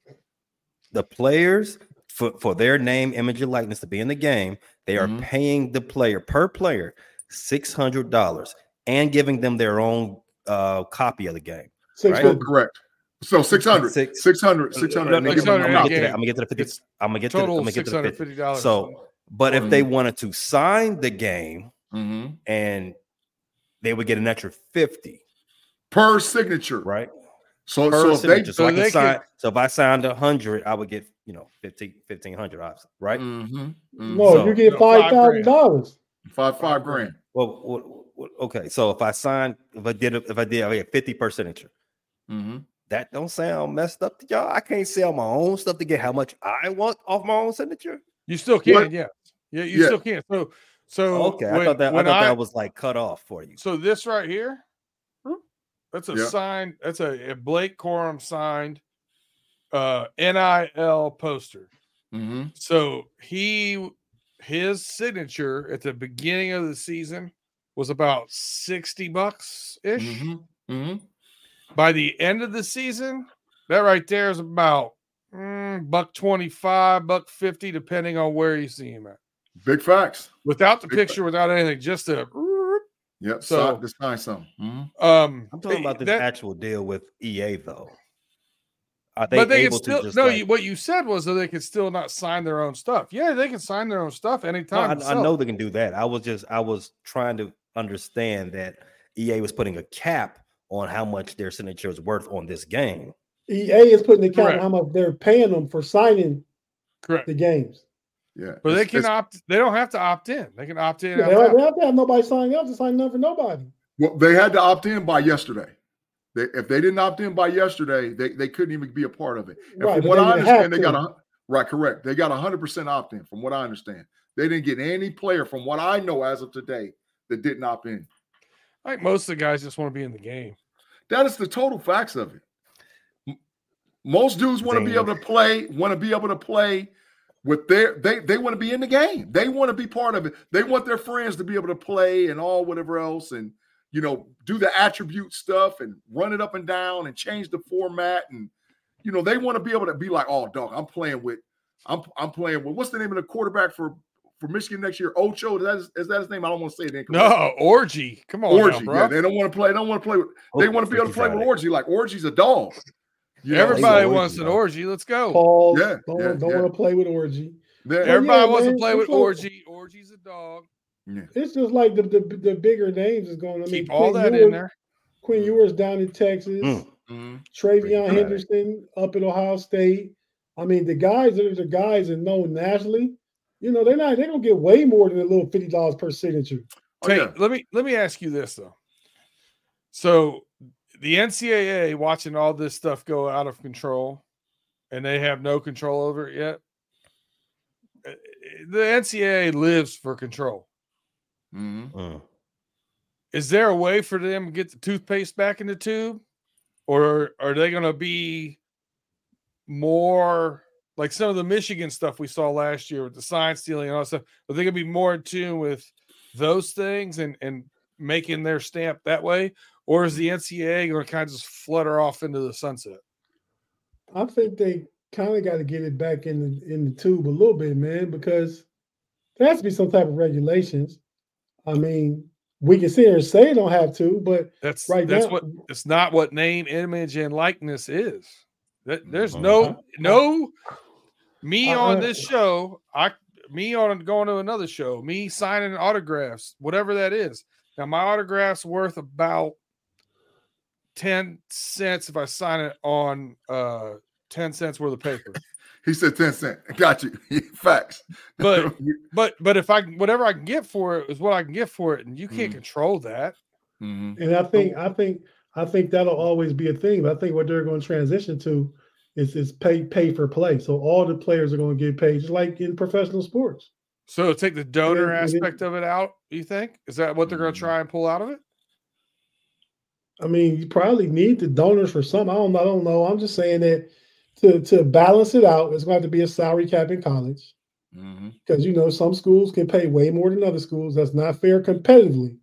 [SPEAKER 15] the players for, for their name, image, and likeness to be in the game, they are mm-hmm. paying the player per player six hundred dollars and giving them their own uh, copy of the game.
[SPEAKER 14] Right? So correct. So six hundred,
[SPEAKER 15] six,
[SPEAKER 14] six hundred, six hundred.
[SPEAKER 15] I'm gonna get to the fifty. I'm gonna get to the, I'm gonna get to the fifty. So, but if they wanted to sign the game,
[SPEAKER 14] mm-hmm.
[SPEAKER 15] and they would get an extra fifty
[SPEAKER 14] per signature,
[SPEAKER 15] right?
[SPEAKER 14] So,
[SPEAKER 15] per
[SPEAKER 14] so if
[SPEAKER 15] signature.
[SPEAKER 14] they,
[SPEAKER 15] so I can
[SPEAKER 14] they
[SPEAKER 15] sign.
[SPEAKER 14] could,
[SPEAKER 15] so if I signed a hundred, I would get you know fifteen, fifteen hundred, obviously, right?
[SPEAKER 14] Mm-hmm. Mm-hmm.
[SPEAKER 16] No,
[SPEAKER 15] so,
[SPEAKER 16] you get five thousand dollars.
[SPEAKER 14] Five five grand.
[SPEAKER 15] Well, well, well, okay. So if I signed, if I did, if I did, I had fifty per signature.
[SPEAKER 14] Mm-hmm.
[SPEAKER 15] That don't sound messed up to y'all. I can't sell my own stuff to get how much I want off my own signature.
[SPEAKER 6] You still can,
[SPEAKER 14] what?
[SPEAKER 6] yeah, yeah, you
[SPEAKER 14] yeah.
[SPEAKER 6] still can. So, so
[SPEAKER 15] okay,
[SPEAKER 6] when,
[SPEAKER 15] I thought that I thought
[SPEAKER 6] I,
[SPEAKER 15] that was like cut off for you.
[SPEAKER 6] So this right here, that's a
[SPEAKER 14] yeah.
[SPEAKER 6] signed. That's a, a Blake Corum signed uh, N I L poster.
[SPEAKER 14] Mm-hmm.
[SPEAKER 6] So he, his signature at the beginning of the season was about sixty bucks ish.
[SPEAKER 14] Mm-hmm. Mm-hmm.
[SPEAKER 6] By the end of the season, that right there is about mm, buck twenty-five, buck fifty, depending on where you see him at.
[SPEAKER 14] Big facts.
[SPEAKER 6] Without the
[SPEAKER 14] Big
[SPEAKER 6] picture,
[SPEAKER 14] facts.
[SPEAKER 6] without anything, just a.
[SPEAKER 14] Yep.
[SPEAKER 6] So
[SPEAKER 14] to sign something. Mm-hmm.
[SPEAKER 6] Um,
[SPEAKER 15] I'm talking about this
[SPEAKER 6] that,
[SPEAKER 15] actual deal with E A though. Are they,
[SPEAKER 6] but they
[SPEAKER 15] able
[SPEAKER 6] can still
[SPEAKER 15] to just
[SPEAKER 6] no.
[SPEAKER 15] like,
[SPEAKER 6] You, what you said was that they could still not sign their own stuff. Yeah, they can sign their own stuff anytime.
[SPEAKER 15] No, I, I know they can do that. I was just I was trying to understand that E A was putting a cap on how much their signature is worth on this game.
[SPEAKER 16] E A is putting the cap on how much they're paying them for signing
[SPEAKER 6] Correct.
[SPEAKER 16] the games.
[SPEAKER 14] Yeah,
[SPEAKER 6] but they can opt. They don't have to opt in. They can opt in.
[SPEAKER 16] Yeah, they don't have to have nobody signing up to sign up for nobody.
[SPEAKER 14] Well, they had to opt in by yesterday. They, if they didn't opt in by yesterday, they, they couldn't even be a part of it. And
[SPEAKER 16] right,
[SPEAKER 14] from what I understand, they
[SPEAKER 16] to.
[SPEAKER 14] got a right, correct. They got a hundred percent opt in. From what I understand, they didn't get any player from what I know as of today that didn't opt in.
[SPEAKER 6] I think most of the guys just want to be in the game.
[SPEAKER 14] That is the total facts of it. Most dudes want to be able to play, want to be able to play with their, they, they want to be in the game. They want to be part of it. They want their friends to be able to play and all whatever else and, you know, do the attribute stuff and run it up and down and change the format. And, you know, they want to be able to be like, oh, dog, I'm playing with, I'm, I'm playing with, what's the name of the quarterback for, for Michigan next year? Ocho, is that his, is that his name? I don't want to say it incorrect.
[SPEAKER 6] No, Orgy. Come on,
[SPEAKER 14] Orgy.
[SPEAKER 6] now, bro.
[SPEAKER 14] Yeah, they don't want to play. They don't want to play with. They
[SPEAKER 15] Oh,
[SPEAKER 14] want to be able to play
[SPEAKER 15] Friday.
[SPEAKER 14] with Orgy. Like Orgy's a dog. You know,
[SPEAKER 6] Everybody
[SPEAKER 14] so-
[SPEAKER 6] wants an orgy. Let's go.
[SPEAKER 16] Paul,
[SPEAKER 14] Yeah,
[SPEAKER 16] don't,
[SPEAKER 14] yeah,
[SPEAKER 16] don't
[SPEAKER 14] yeah.
[SPEAKER 16] want to play with Orgy.
[SPEAKER 14] Yeah.
[SPEAKER 16] But
[SPEAKER 6] Everybody
[SPEAKER 16] yeah,
[SPEAKER 6] wants
[SPEAKER 16] man,
[SPEAKER 6] to play
[SPEAKER 16] it's
[SPEAKER 6] with
[SPEAKER 16] like-
[SPEAKER 6] Orgy. Orgy's a dog.
[SPEAKER 14] Yeah.
[SPEAKER 16] It's just like the the, the bigger names is going. I mean,
[SPEAKER 6] Keep all
[SPEAKER 16] Quinn
[SPEAKER 6] that in
[SPEAKER 16] Ewers-
[SPEAKER 6] there.
[SPEAKER 16] Quinn Ewers down in Texas.
[SPEAKER 15] Mm.
[SPEAKER 14] Mhm.
[SPEAKER 16] Travion
[SPEAKER 15] Right.
[SPEAKER 16] Henderson up at Ohio State. I mean, the guys that are the guys that know nationally, you know, they're not. They don't get way more than a little fifty dollars per signature.
[SPEAKER 14] Oh,
[SPEAKER 6] Tate,
[SPEAKER 14] yeah.
[SPEAKER 6] let me let me ask you this though. So the N C double A watching all this stuff go out of control, and they have no control over it yet. The N C double A lives for control.
[SPEAKER 14] Mhm.
[SPEAKER 15] Mm.
[SPEAKER 6] Is there a way for them to get the toothpaste back in the tube, or are they going to be more like some of the Michigan stuff we saw last year with the sign stealing and all that stuff? Are they going to be more in tune with those things and and making their stamp that way, or is the N C double A going to kind of just flutter off into the sunset?
[SPEAKER 16] I think they kind of got to get it back in the in the tube a little bit, man, because there has to be some type of regulations. I mean, we can sit here and say don't have to, but
[SPEAKER 6] That's
[SPEAKER 16] right
[SPEAKER 6] that's
[SPEAKER 16] now,
[SPEAKER 6] what it's not what name, image, and likeness is. That there's
[SPEAKER 15] Mhm.
[SPEAKER 6] no no me
[SPEAKER 16] Uh,
[SPEAKER 6] on
[SPEAKER 16] uh,
[SPEAKER 6] this show, I me on going to another show, me signing autographs, whatever that is. Now my autograph's worth about ten cents if I sign it on uh ten cents worth of paper.
[SPEAKER 14] He said ten cent. Got you. Facts.
[SPEAKER 6] But but but if I whatever I can get for it is what I can get for it, and you can't
[SPEAKER 14] Mhm.
[SPEAKER 6] control that.
[SPEAKER 14] Mhm.
[SPEAKER 16] and I think I think I think that'll always be a thing. But I think what they're going to transition to is is pay pay for play. So all the players are going to get paid, just like in professional sports.
[SPEAKER 6] So take the donor
[SPEAKER 16] Yeah, and it-
[SPEAKER 6] aspect of it out, you think? Is that what they're going to try and pull out of it?
[SPEAKER 16] I mean, you probably need the donors for some. I don't. I don't know. I'm just saying that to to balance it out, it's going to have to be a salary cap in college
[SPEAKER 14] Mhm.
[SPEAKER 16] because you know some schools can pay way more than other schools. That's not fair competitively.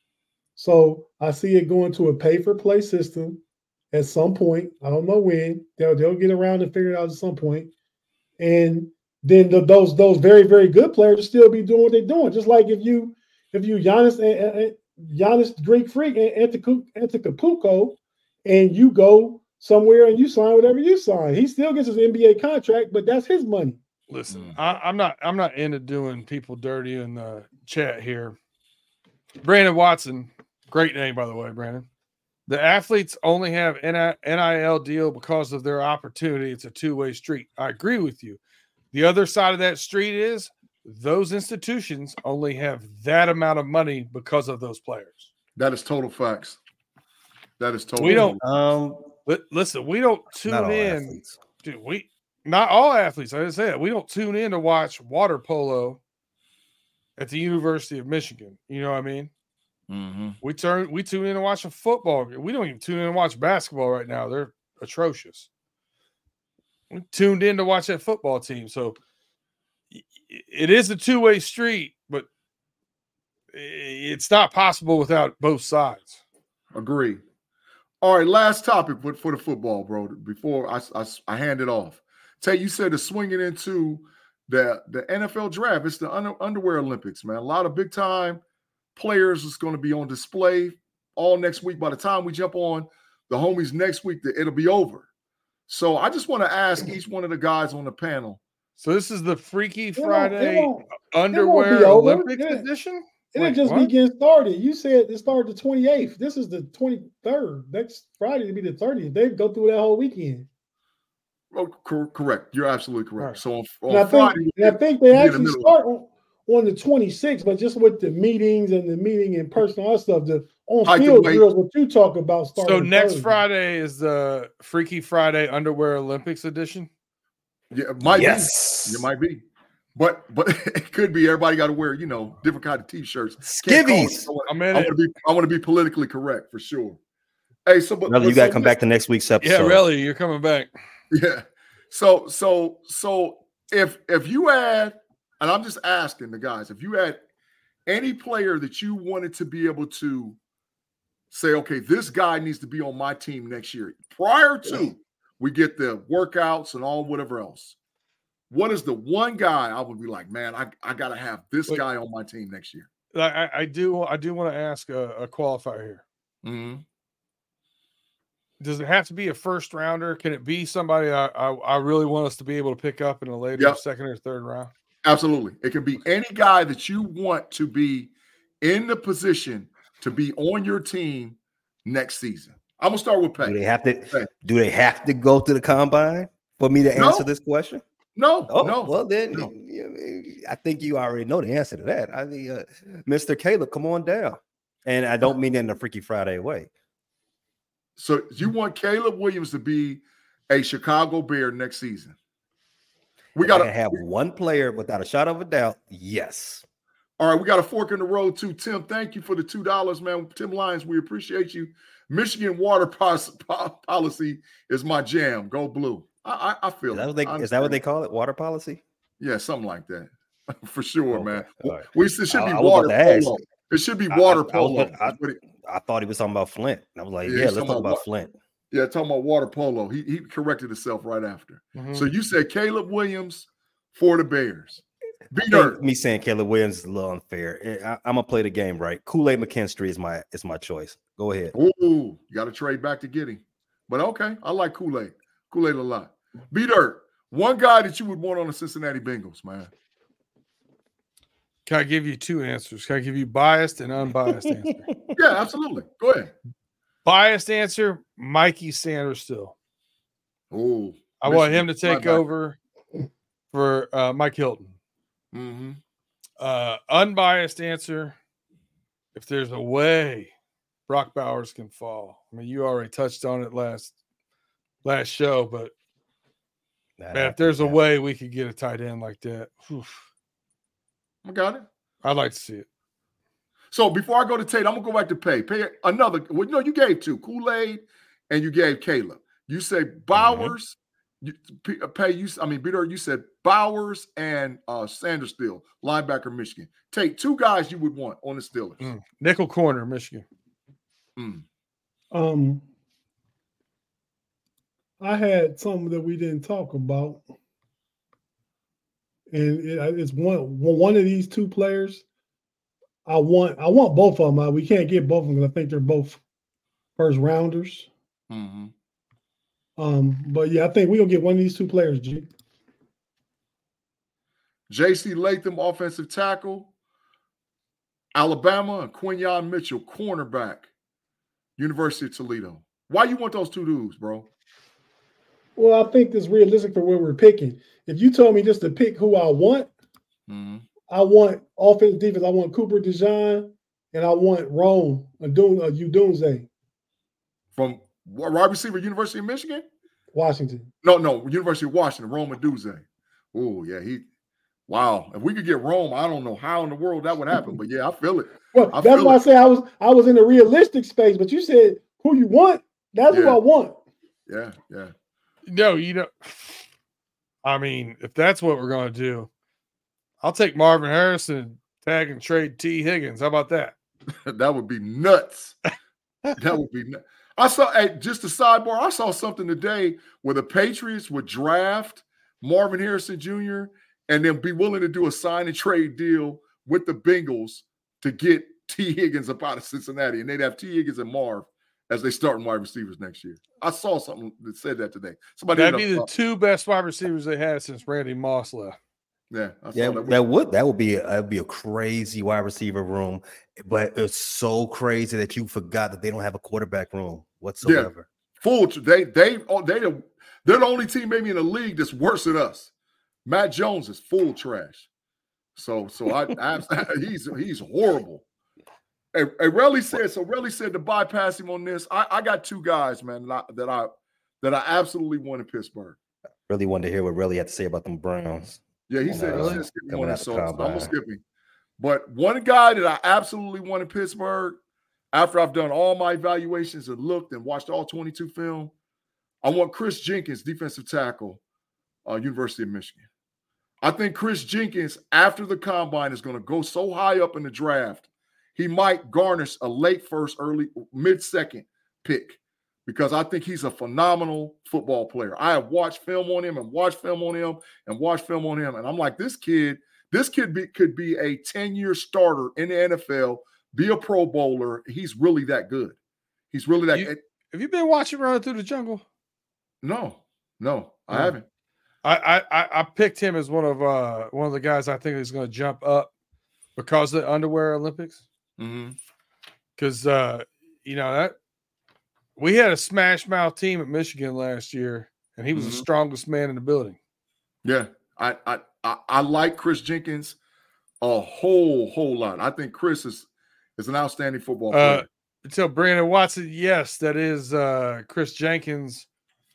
[SPEAKER 16] So I see it going to a pay for play system at some point. I don't know when. They'll they'll get around and figure it out at some point. And then the, those those very very good players will still be doing what they're doing. Just like if you if you Giannis and, and Giannis Greek Freak and Antetokounmpo, and you go somewhere and you sign whatever you sign, he still gets his N B A contract, but that's his money.
[SPEAKER 6] Listen, I, I'm not I'm not into doing people dirty in the chat here. Brandon Watson, great name by the way, Brandon. The athletes only have N I L deal because of their opportunity. It's a two-way street. I agree with you. The other side of that street is those institutions only have that amount of money because of those players.
[SPEAKER 14] That is total facts. That is total.
[SPEAKER 6] We don't
[SPEAKER 15] Um,
[SPEAKER 6] But listen, we don't
[SPEAKER 15] Not
[SPEAKER 6] tune
[SPEAKER 15] all
[SPEAKER 6] in,
[SPEAKER 15] athletes.
[SPEAKER 6] dude. We not all athletes. I just said we don't tune in to watch water polo at the University of Michigan. You know what I mean?
[SPEAKER 14] Mm-hmm.
[SPEAKER 6] We turn we tune in to watch a football. We don't even tune in to watch basketball right now. They're atrocious. We tuned in to watch that football team. So it is a two-way street, but it's not possible without both sides.
[SPEAKER 14] Agree. All right, last topic for, for the football, bro. Before I, I, I hand it off, Tay, you said it's swinging into the the N F L draft. It's the under, underwear Olympics, man. A lot of big time players is going to be on display all next week. By the time we jump on the homies next week, it'll be over. So I just want to ask each one of the guys on the panel.
[SPEAKER 6] So this is the Freaky
[SPEAKER 16] It won't-
[SPEAKER 6] Friday
[SPEAKER 16] it won't- it won't
[SPEAKER 6] underwear
[SPEAKER 16] be over.
[SPEAKER 6] Olympics
[SPEAKER 16] It-
[SPEAKER 6] edition?
[SPEAKER 16] It
[SPEAKER 6] Wait,
[SPEAKER 16] ain't just
[SPEAKER 6] what?
[SPEAKER 16] be getting started. You said it started the twenty-eighth. This is the twenty-third. Next Friday to be the thirtieth. They go through that whole weekend.
[SPEAKER 14] Oh, cor- correct. You're absolutely correct. So on,
[SPEAKER 16] And I
[SPEAKER 14] on
[SPEAKER 16] think,
[SPEAKER 14] Friday,
[SPEAKER 16] and I think they
[SPEAKER 14] we'll be in the
[SPEAKER 16] actually
[SPEAKER 14] middle.
[SPEAKER 16] start on, on the twenty-sixth, but just with the meetings and the meeting in person, all that stuff, the on
[SPEAKER 14] I can
[SPEAKER 16] field
[SPEAKER 14] wait.
[SPEAKER 16] drills, what you talk about starting.
[SPEAKER 6] So next
[SPEAKER 16] Thursday.
[SPEAKER 6] Friday is the Freaky Friday Underwear Olympics edition.
[SPEAKER 14] Yeah, it might
[SPEAKER 15] Yes.
[SPEAKER 14] be. It might be. But but it could be everybody got to wear, you know, different kind of t-shirts. Can't call it-
[SPEAKER 15] Skivvies.
[SPEAKER 14] I
[SPEAKER 6] I'm in
[SPEAKER 14] want
[SPEAKER 6] it.
[SPEAKER 14] to be I want to be politically correct for sure. Hey, so but
[SPEAKER 15] Brother,
[SPEAKER 14] but
[SPEAKER 15] you got to
[SPEAKER 14] so
[SPEAKER 15] come
[SPEAKER 14] this-
[SPEAKER 15] back to next week's episode.
[SPEAKER 6] Yeah, really, you're coming back.
[SPEAKER 14] Yeah. So so so if if you had, and I'm just asking the guys, if you had any player that you wanted to be able to say, okay, this guy needs to be on my team next year, prior to we get the workouts and all whatever else, what is the one guy I would be like, man, I, I got to have this
[SPEAKER 6] Wait.
[SPEAKER 14] guy on my team next year?
[SPEAKER 6] I, I do I do want to ask a, a qualifier here.
[SPEAKER 14] Mm-hmm.
[SPEAKER 6] Does it have to be a first rounder? Can it be somebody I, I, I really want us to be able to pick up in a later
[SPEAKER 14] Yep.
[SPEAKER 6] second or third round?
[SPEAKER 14] Absolutely. It can be any guy that you want to be in the position to be on your team next season. I'm gonna start with Pay.
[SPEAKER 15] Do they have to?
[SPEAKER 14] Pay.
[SPEAKER 15] Do they have to go to the combine for me to
[SPEAKER 14] No.
[SPEAKER 15] answer this question?
[SPEAKER 14] No,
[SPEAKER 15] Oh,
[SPEAKER 14] no.
[SPEAKER 15] well then,
[SPEAKER 14] no.
[SPEAKER 15] you- I think you already know the answer to that. I mean, uh, Mister Caleb, come on down, and I don't mean that in a Freaky Friday way.
[SPEAKER 14] So you want Caleb Williams to be a Chicago Bear next season? We
[SPEAKER 15] If
[SPEAKER 14] got
[SPEAKER 15] I
[SPEAKER 14] to
[SPEAKER 15] can have one player without a shot of a doubt. Yes.
[SPEAKER 14] All right, we got a fork in the road too. Tim, thank you for the two dollars, man. Tim Lyons, we appreciate you. Michigan water pos- po- policy is my jam. Go blue. I, I, I feel
[SPEAKER 15] Is that,
[SPEAKER 14] it.
[SPEAKER 15] what they,
[SPEAKER 14] I
[SPEAKER 15] is that what they
[SPEAKER 14] understand.
[SPEAKER 15] call it? Water policy?
[SPEAKER 14] Yeah, something like that. For sure,
[SPEAKER 15] Okay,
[SPEAKER 14] man.
[SPEAKER 15] all right.
[SPEAKER 14] We it should be
[SPEAKER 15] I- I was
[SPEAKER 14] water
[SPEAKER 15] about to ask.
[SPEAKER 14] polo. It should be
[SPEAKER 15] I-
[SPEAKER 14] water
[SPEAKER 15] I- I was
[SPEAKER 14] polo.
[SPEAKER 15] about- I-
[SPEAKER 14] That's what it-
[SPEAKER 15] I thought he was talking about Flint. I was like,
[SPEAKER 14] Yeah,
[SPEAKER 15] yeah,
[SPEAKER 14] he's
[SPEAKER 15] let's
[SPEAKER 14] talking
[SPEAKER 15] talk
[SPEAKER 14] about
[SPEAKER 15] about
[SPEAKER 14] what-
[SPEAKER 15] Flint.
[SPEAKER 14] Yeah, talking about water polo. He he corrected himself right after.
[SPEAKER 6] Mhm.
[SPEAKER 14] So you said Caleb Williams for the Bears.
[SPEAKER 15] I
[SPEAKER 14] Be
[SPEAKER 15] think
[SPEAKER 14] dirt.
[SPEAKER 15] me saying Caleb Williams is a little unfair. I, I'm gonna play the game right. Kool-Aid McKinstry is my is my choice. Go ahead.
[SPEAKER 14] Ooh, you got to trade back to get him. But okay, I like Kool-Aid. Kool-Aid a lot. Be dirt. One guy that you would want on the Cincinnati Bengals, man.
[SPEAKER 6] Can I give you two answers? Can I give you biased and unbiased answer?
[SPEAKER 14] Yeah, absolutely. Go ahead.
[SPEAKER 6] Biased answer, Mikey Sanders still.
[SPEAKER 14] Oh,
[SPEAKER 6] I want him to take over for uh, Mike Hilton.
[SPEAKER 14] Mm-hmm.
[SPEAKER 6] Uh, unbiased answer, if there's a way Brock Bowers can fall. I mean, you already touched on it last last show, but
[SPEAKER 15] That
[SPEAKER 6] man, if there's a way we could get a tight end like that, whew,
[SPEAKER 14] I got it.
[SPEAKER 6] I'd like to see it.
[SPEAKER 14] So before I go to Tate, I'm gonna go back to Pay. Pay another. Well, you know, you gave two, Kool-Aid, and you gave Caleb. You say Bowers. You, P- Pay. You. I mean, Bitter. You said Bowers and uh, Sanders still linebacker, Michigan. Take two guys you would want on the Steelers.
[SPEAKER 6] Mm. Nickel corner, Michigan.
[SPEAKER 14] Mm.
[SPEAKER 16] Um, I had something that we didn't talk about, and it, it's one one of these two players. I want I want both of them. Uh, We can't get both of them because I think they're both first rounders.
[SPEAKER 14] Mm-hmm.
[SPEAKER 16] Um, but yeah, I think we're gonna get one of these two players, G.
[SPEAKER 14] J C Latham, offensive tackle, Alabama, and Quinyon Mitchell, cornerback, University of Toledo. Why you want those two dudes, bro?
[SPEAKER 16] Well, I think it's realistic for where we're picking. If you told me just to pick who I want,
[SPEAKER 14] Mm-hmm.
[SPEAKER 16] I want offense, defense. I want Cooper DeJean, and I want Rome Adun uh, Udunze,
[SPEAKER 14] From wide receiver, University of Michigan?
[SPEAKER 16] Washington.
[SPEAKER 14] No, no, University of Washington, Rome Aduze. Oh, yeah, he. Wow, if we could get Rome, I don't know how in the world that would happen, but yeah, I feel it.
[SPEAKER 16] Well,
[SPEAKER 14] I
[SPEAKER 16] that's
[SPEAKER 14] feel
[SPEAKER 16] why
[SPEAKER 14] it.
[SPEAKER 16] I say I was I was in a realistic space, but you said who you want. That's who
[SPEAKER 14] Yeah.
[SPEAKER 16] I want.
[SPEAKER 14] Yeah, yeah.
[SPEAKER 6] No, you don't. I mean, if that's what we're going to do, I'll take Marvin Harrison and tag and trade T. Higgins. How about that?
[SPEAKER 14] That would be nuts. That would be nuts. I saw, hey, just a sidebar, I saw something today where the Patriots would draft Marvin Harrison Junior and then be willing to do a sign and trade deal with the Bengals to get T. Higgins up out of Cincinnati. And they'd have T. Higgins and Marv as they starting wide receivers next year. I saw something that said that today. Somebody
[SPEAKER 6] That'd be
[SPEAKER 14] ended
[SPEAKER 6] the
[SPEAKER 14] up-
[SPEAKER 6] two best wide receivers they had since Randy Moss left.
[SPEAKER 14] Yeah, I saw
[SPEAKER 15] Yeah,
[SPEAKER 14] that.
[SPEAKER 15] that would that would be a, that'd be a crazy wide receiver room, but it's so crazy that you forgot that they don't have a quarterback room whatsoever.
[SPEAKER 14] Full. They they oh, they they're the only team maybe in the league that's worse than us. Matt Jones is full trash. So so I, I he's he's horrible. Hey, hey Relly said so. Relly said to bypass him on this. I, I got two guys, man, that I, that I that I absolutely want in Pittsburgh.
[SPEAKER 15] Really wanted to hear what Relly had to say about them Browns.
[SPEAKER 14] Yeah, he
[SPEAKER 15] And,
[SPEAKER 14] said
[SPEAKER 15] uh,
[SPEAKER 14] he said skip him
[SPEAKER 15] coming
[SPEAKER 14] on
[SPEAKER 15] out
[SPEAKER 14] this,
[SPEAKER 15] the
[SPEAKER 14] so I'm gonna
[SPEAKER 15] combine.
[SPEAKER 14] skip him. But one guy that I absolutely want in Pittsburgh, after I've done all my evaluations and looked and watched all twenty-two film, I want Chris Jenkins, defensive tackle, uh, University of Michigan. I think Chris Jenkins, after the combine, is going to go so high up in the draft, he might garnish a late first, early, mid-second pick because I think he's a phenomenal football player. I have watched film on him and watched film on him and watched film on him. And I'm like, this kid, this kid be, could be a ten-year starter in the N F L, be a Pro Bowler. He's really that good. He's really that
[SPEAKER 6] you,
[SPEAKER 14] good.
[SPEAKER 6] Have you been watching Running Through the Jungle?
[SPEAKER 14] No, no, I
[SPEAKER 6] no.
[SPEAKER 14] haven't.
[SPEAKER 6] I, I I picked him as one of uh one of the guys I think is going to jump up because of the underwear Olympics. Because
[SPEAKER 14] mm-hmm.
[SPEAKER 6] uh, you know that we had a smash mouth team at Michigan last year, and he was mm-hmm. the strongest man in the building.
[SPEAKER 14] Yeah, I I I, I like Chris Jenkins a whole whole lot. I think Chris is is an outstanding football player. Uh,
[SPEAKER 6] until Brandon Watson, yes, that is uh, Chris Jenkins'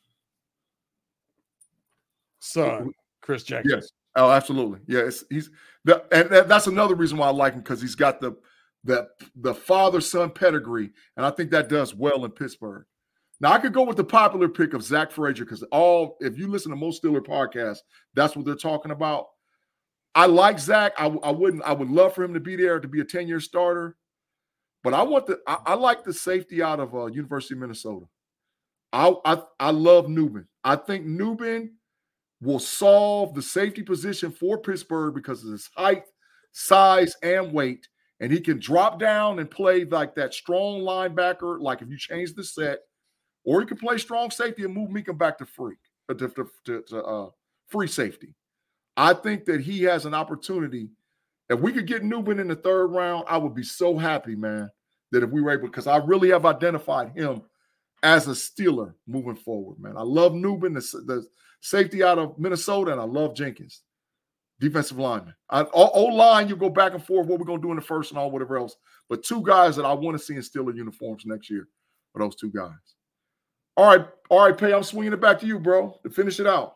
[SPEAKER 6] son, Chris Jenkins.
[SPEAKER 14] Yes. Oh, absolutely. Yes, yeah, he's the, and that's another reason why I like him, because he's got the the the father-son pedigree, and I think that does well in Pittsburgh. Now, I could go with the popular pick of Zach Frazier, because all if you listen to most Steeler podcasts, that's what they're talking about. I like Zach. I, I wouldn't. I would love for him to be there to be a ten-year starter, but I want the. I, I like the safety out of uh, University of Minnesota. I, I I love Nubin. I think Nubin will solve the safety position for Pittsburgh because of his height, size, and weight. And he can drop down and play like that strong linebacker, like if you change the set, or he can play strong safety and move Meekum back to free, to, to, to, to uh, free safety. I think that he has an opportunity. If we could get Nubin in the third round, I would be so happy, man, that if we were able, because I really have identified him as a Steeler moving forward, man. I love Nubin, the, the safety out of Minnesota, and I love Jenkins, defensive lineman. O-line, you go back and forth, what we're going to do in the first and all, whatever else. But two guys that I want to see in Steeler uniforms next year are those two guys. All right, all right, Pay, I'm swinging it back to you, bro, to finish it out.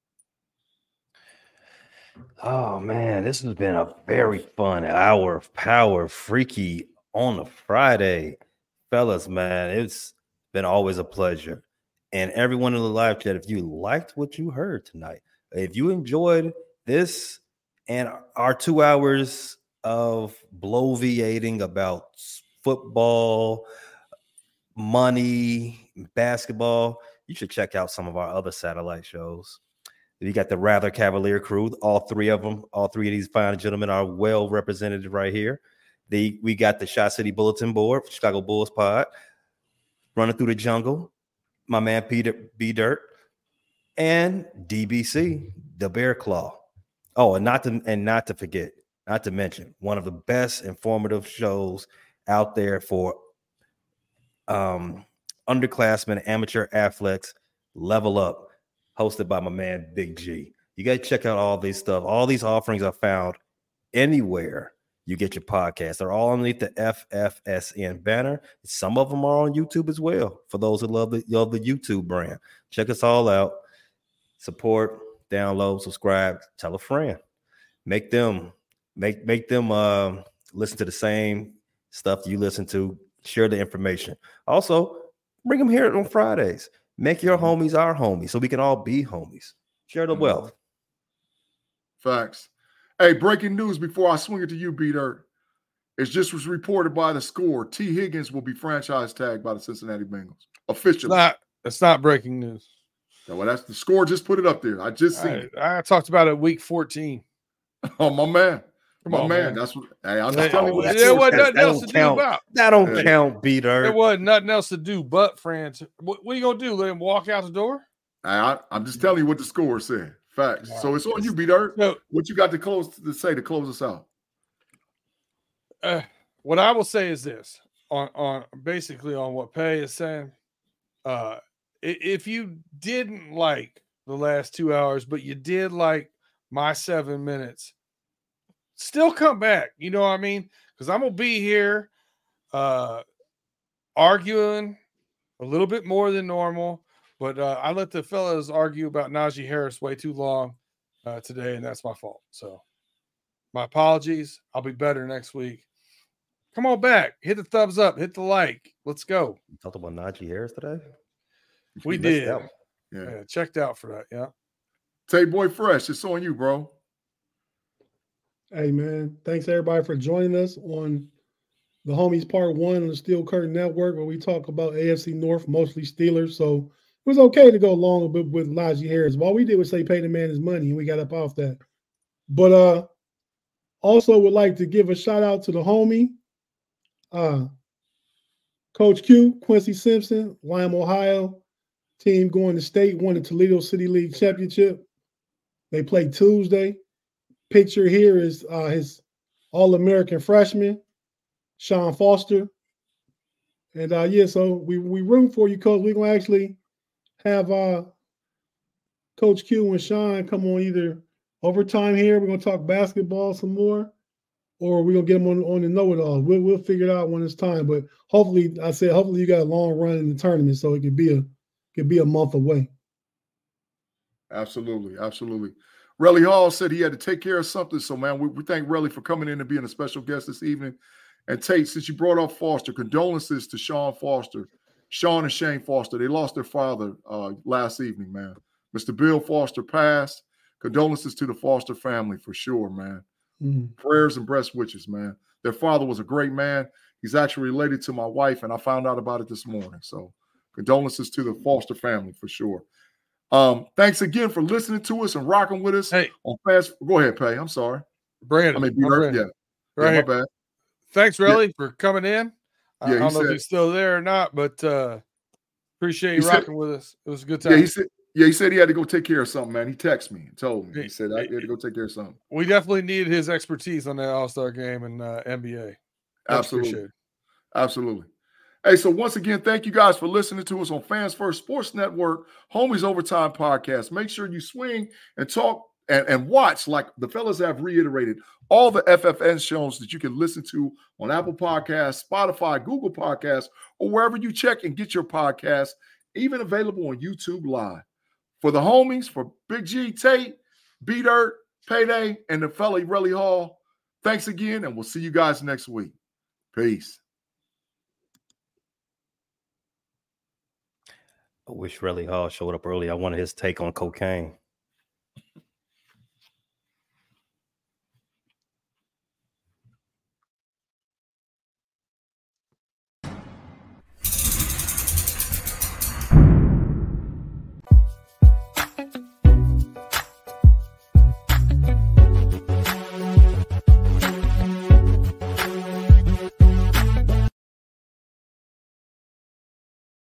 [SPEAKER 15] Oh, man, this has been a very fun hour of Power Freaky on a Friday. Fellas, man, it's been always a pleasure. And everyone in the live chat, if you liked what you heard tonight, if you enjoyed this and our two hours of bloviating about football, money, basketball, you should check out some of our other satellite shows. You got the Rather Cavalier crew, all three of them, all three of these fine gentlemen are well represented right here. The, we got the Shot City Bulletin Board, Chicago Bulls Pod, Running Through the Jungle, my man Peter B. Dirt, and D B C, the Bear Claw. Oh, and not to and not to forget, not to mention, one of the best informative shows out there for um, underclassmen, amateur athletes, Level Up, hosted by my man Big G. You got to check out all these stuff. All these offerings are found anywhere you get your podcast. They're all underneath the F F S N banner. Some of them are on YouTube as well. For those who love the, love the YouTube brand, check us all out. Support, download, subscribe, tell a friend. Make them make make them uh, listen to the same stuff you listen to. Share the information. Also, bring them here on Fridays. Make your homies our homies so we can all be homies. Share the wealth.
[SPEAKER 14] Facts. Hey, breaking news before I swing it to you, B-Dirt. It just was reported by The Score. T. Higgins will be franchise tagged by the Cincinnati Bengals. Officially.
[SPEAKER 6] It's not, it's not breaking news.
[SPEAKER 14] Yeah, well, that's The Score. Just put it up there. I just seen
[SPEAKER 6] I,
[SPEAKER 14] it.
[SPEAKER 6] I talked about it week fourteen.
[SPEAKER 14] Oh, my man.
[SPEAKER 6] Come
[SPEAKER 14] my
[SPEAKER 6] on,
[SPEAKER 14] man.
[SPEAKER 6] man.
[SPEAKER 14] That's what hey, I'm
[SPEAKER 6] Hey,
[SPEAKER 14] just telling you.
[SPEAKER 6] oh, there wasn't nothing
[SPEAKER 15] that
[SPEAKER 6] else
[SPEAKER 15] don't
[SPEAKER 6] to
[SPEAKER 15] count.
[SPEAKER 6] do about.
[SPEAKER 15] That don't
[SPEAKER 14] Yeah.
[SPEAKER 15] count, B-Dirt.
[SPEAKER 6] There wasn't nothing else to do but France. What, what are you going to do? Let him walk out the door?
[SPEAKER 14] Hey, I, I'm just telling you what The Score said. Facts.
[SPEAKER 6] Wow.
[SPEAKER 14] So it's on you, B-Dirt.
[SPEAKER 6] No.
[SPEAKER 14] What you got to close to say to close us out?
[SPEAKER 6] Uh, what I will say is this on, on basically on what Pay is saying. Uh, if you didn't like the last two hours, but you did like my seven minutes, still come back. You know what I mean? Because I'm going to be here uh, arguing a little bit more than normal. But uh, I let the fellas argue about Najee Harris way too long uh, today, and that's my fault. So my apologies. I'll be better next week. Come on back. Hit the thumbs up. Hit the like. Let's go.
[SPEAKER 15] You talked about Najee Harris today?
[SPEAKER 6] We
[SPEAKER 15] You
[SPEAKER 6] did.
[SPEAKER 15] missed out.
[SPEAKER 14] Yeah.
[SPEAKER 6] Yeah, checked out for that. Yeah.
[SPEAKER 14] Tay Boy Fresh, it's on you, bro.
[SPEAKER 16] Hey, man. Thanks, everybody, for joining us on the Homies Part One on the Steel Curtain Network, where we talk about A F C North, mostly Steelers. So it was okay to go along a bit with Najee Harris. All we did was say pay the man his money, and we got up off that. But uh, also would like to give a shout out to the homie, uh, Coach Q, Quincy Simpson, Lime, Ohio. Team going to state, won the Toledo City League Championship. They played Tuesday. Picture here is uh, his All-American freshman, Sean Foster. And uh, yeah, so we we root for you, Coach. We're gonna actually have uh, Coach Q and Sean come on either overtime here. We're gonna talk basketball some more, or we're gonna get them on, on the know-it-all. We'll we'll figure it out when it's time. But hopefully, I said hopefully you got a long run in the tournament, so it could be a could be a month away.
[SPEAKER 14] Absolutely, absolutely. Relly Hall said he had to take care of something. So, man, we, we thank Relly for coming in and being a special guest this evening. And Tate, since you brought up Foster, condolences to Sean Foster, Sean and Shane Foster. They lost their father uh, last evening, man. Mister Bill Foster passed. Condolences to the Foster family for sure, man.
[SPEAKER 16] Mm.
[SPEAKER 14] Prayers and best wishes, man. Their father was a great man. He's actually related to my wife, and I found out about it this morning. So condolences to the Foster family for sure. Um, thanks again for listening to us and rocking with us.
[SPEAKER 6] Hey,
[SPEAKER 14] on fast. Go ahead, Pay. I'm sorry,
[SPEAKER 6] Brandon.
[SPEAKER 14] I mean, be
[SPEAKER 6] Brandon.
[SPEAKER 14] yeah,
[SPEAKER 6] Right
[SPEAKER 14] yeah, my bad.
[SPEAKER 6] Thanks, Relly,
[SPEAKER 14] Yeah.
[SPEAKER 6] for coming in. I
[SPEAKER 14] Yeah, he
[SPEAKER 6] don't know
[SPEAKER 14] said-
[SPEAKER 6] if he's still there or not, but uh, appreciate
[SPEAKER 14] He
[SPEAKER 6] you
[SPEAKER 14] said-
[SPEAKER 6] rocking with us. It was a good time.
[SPEAKER 14] Yeah, he said. Yeah, he said he had to go take care of something, man. He texted me and told me. He said I had to go take care of something.
[SPEAKER 6] We definitely needed his expertise on that All-Star game and uh, N B A. Much
[SPEAKER 14] Absolutely.
[SPEAKER 6] appreciated.
[SPEAKER 14] Absolutely. Hey, so once again, thank you guys for listening to us on Fans First Sports Network, Homies Overtime Podcast. Make sure you swing and talk and, and watch, like the fellas have reiterated, all the F F N shows that you can listen to on Apple Podcasts, Spotify, Google Podcasts, or wherever you check and get your podcasts, even available on YouTube Live. For the homies, for Big G, Tate, B-Dirt, Payday, and the fella Relly Hall, thanks again, and we'll see you guys next week. Peace.
[SPEAKER 15] I wish Relly Hall showed up early. I wanted his take on cocaine.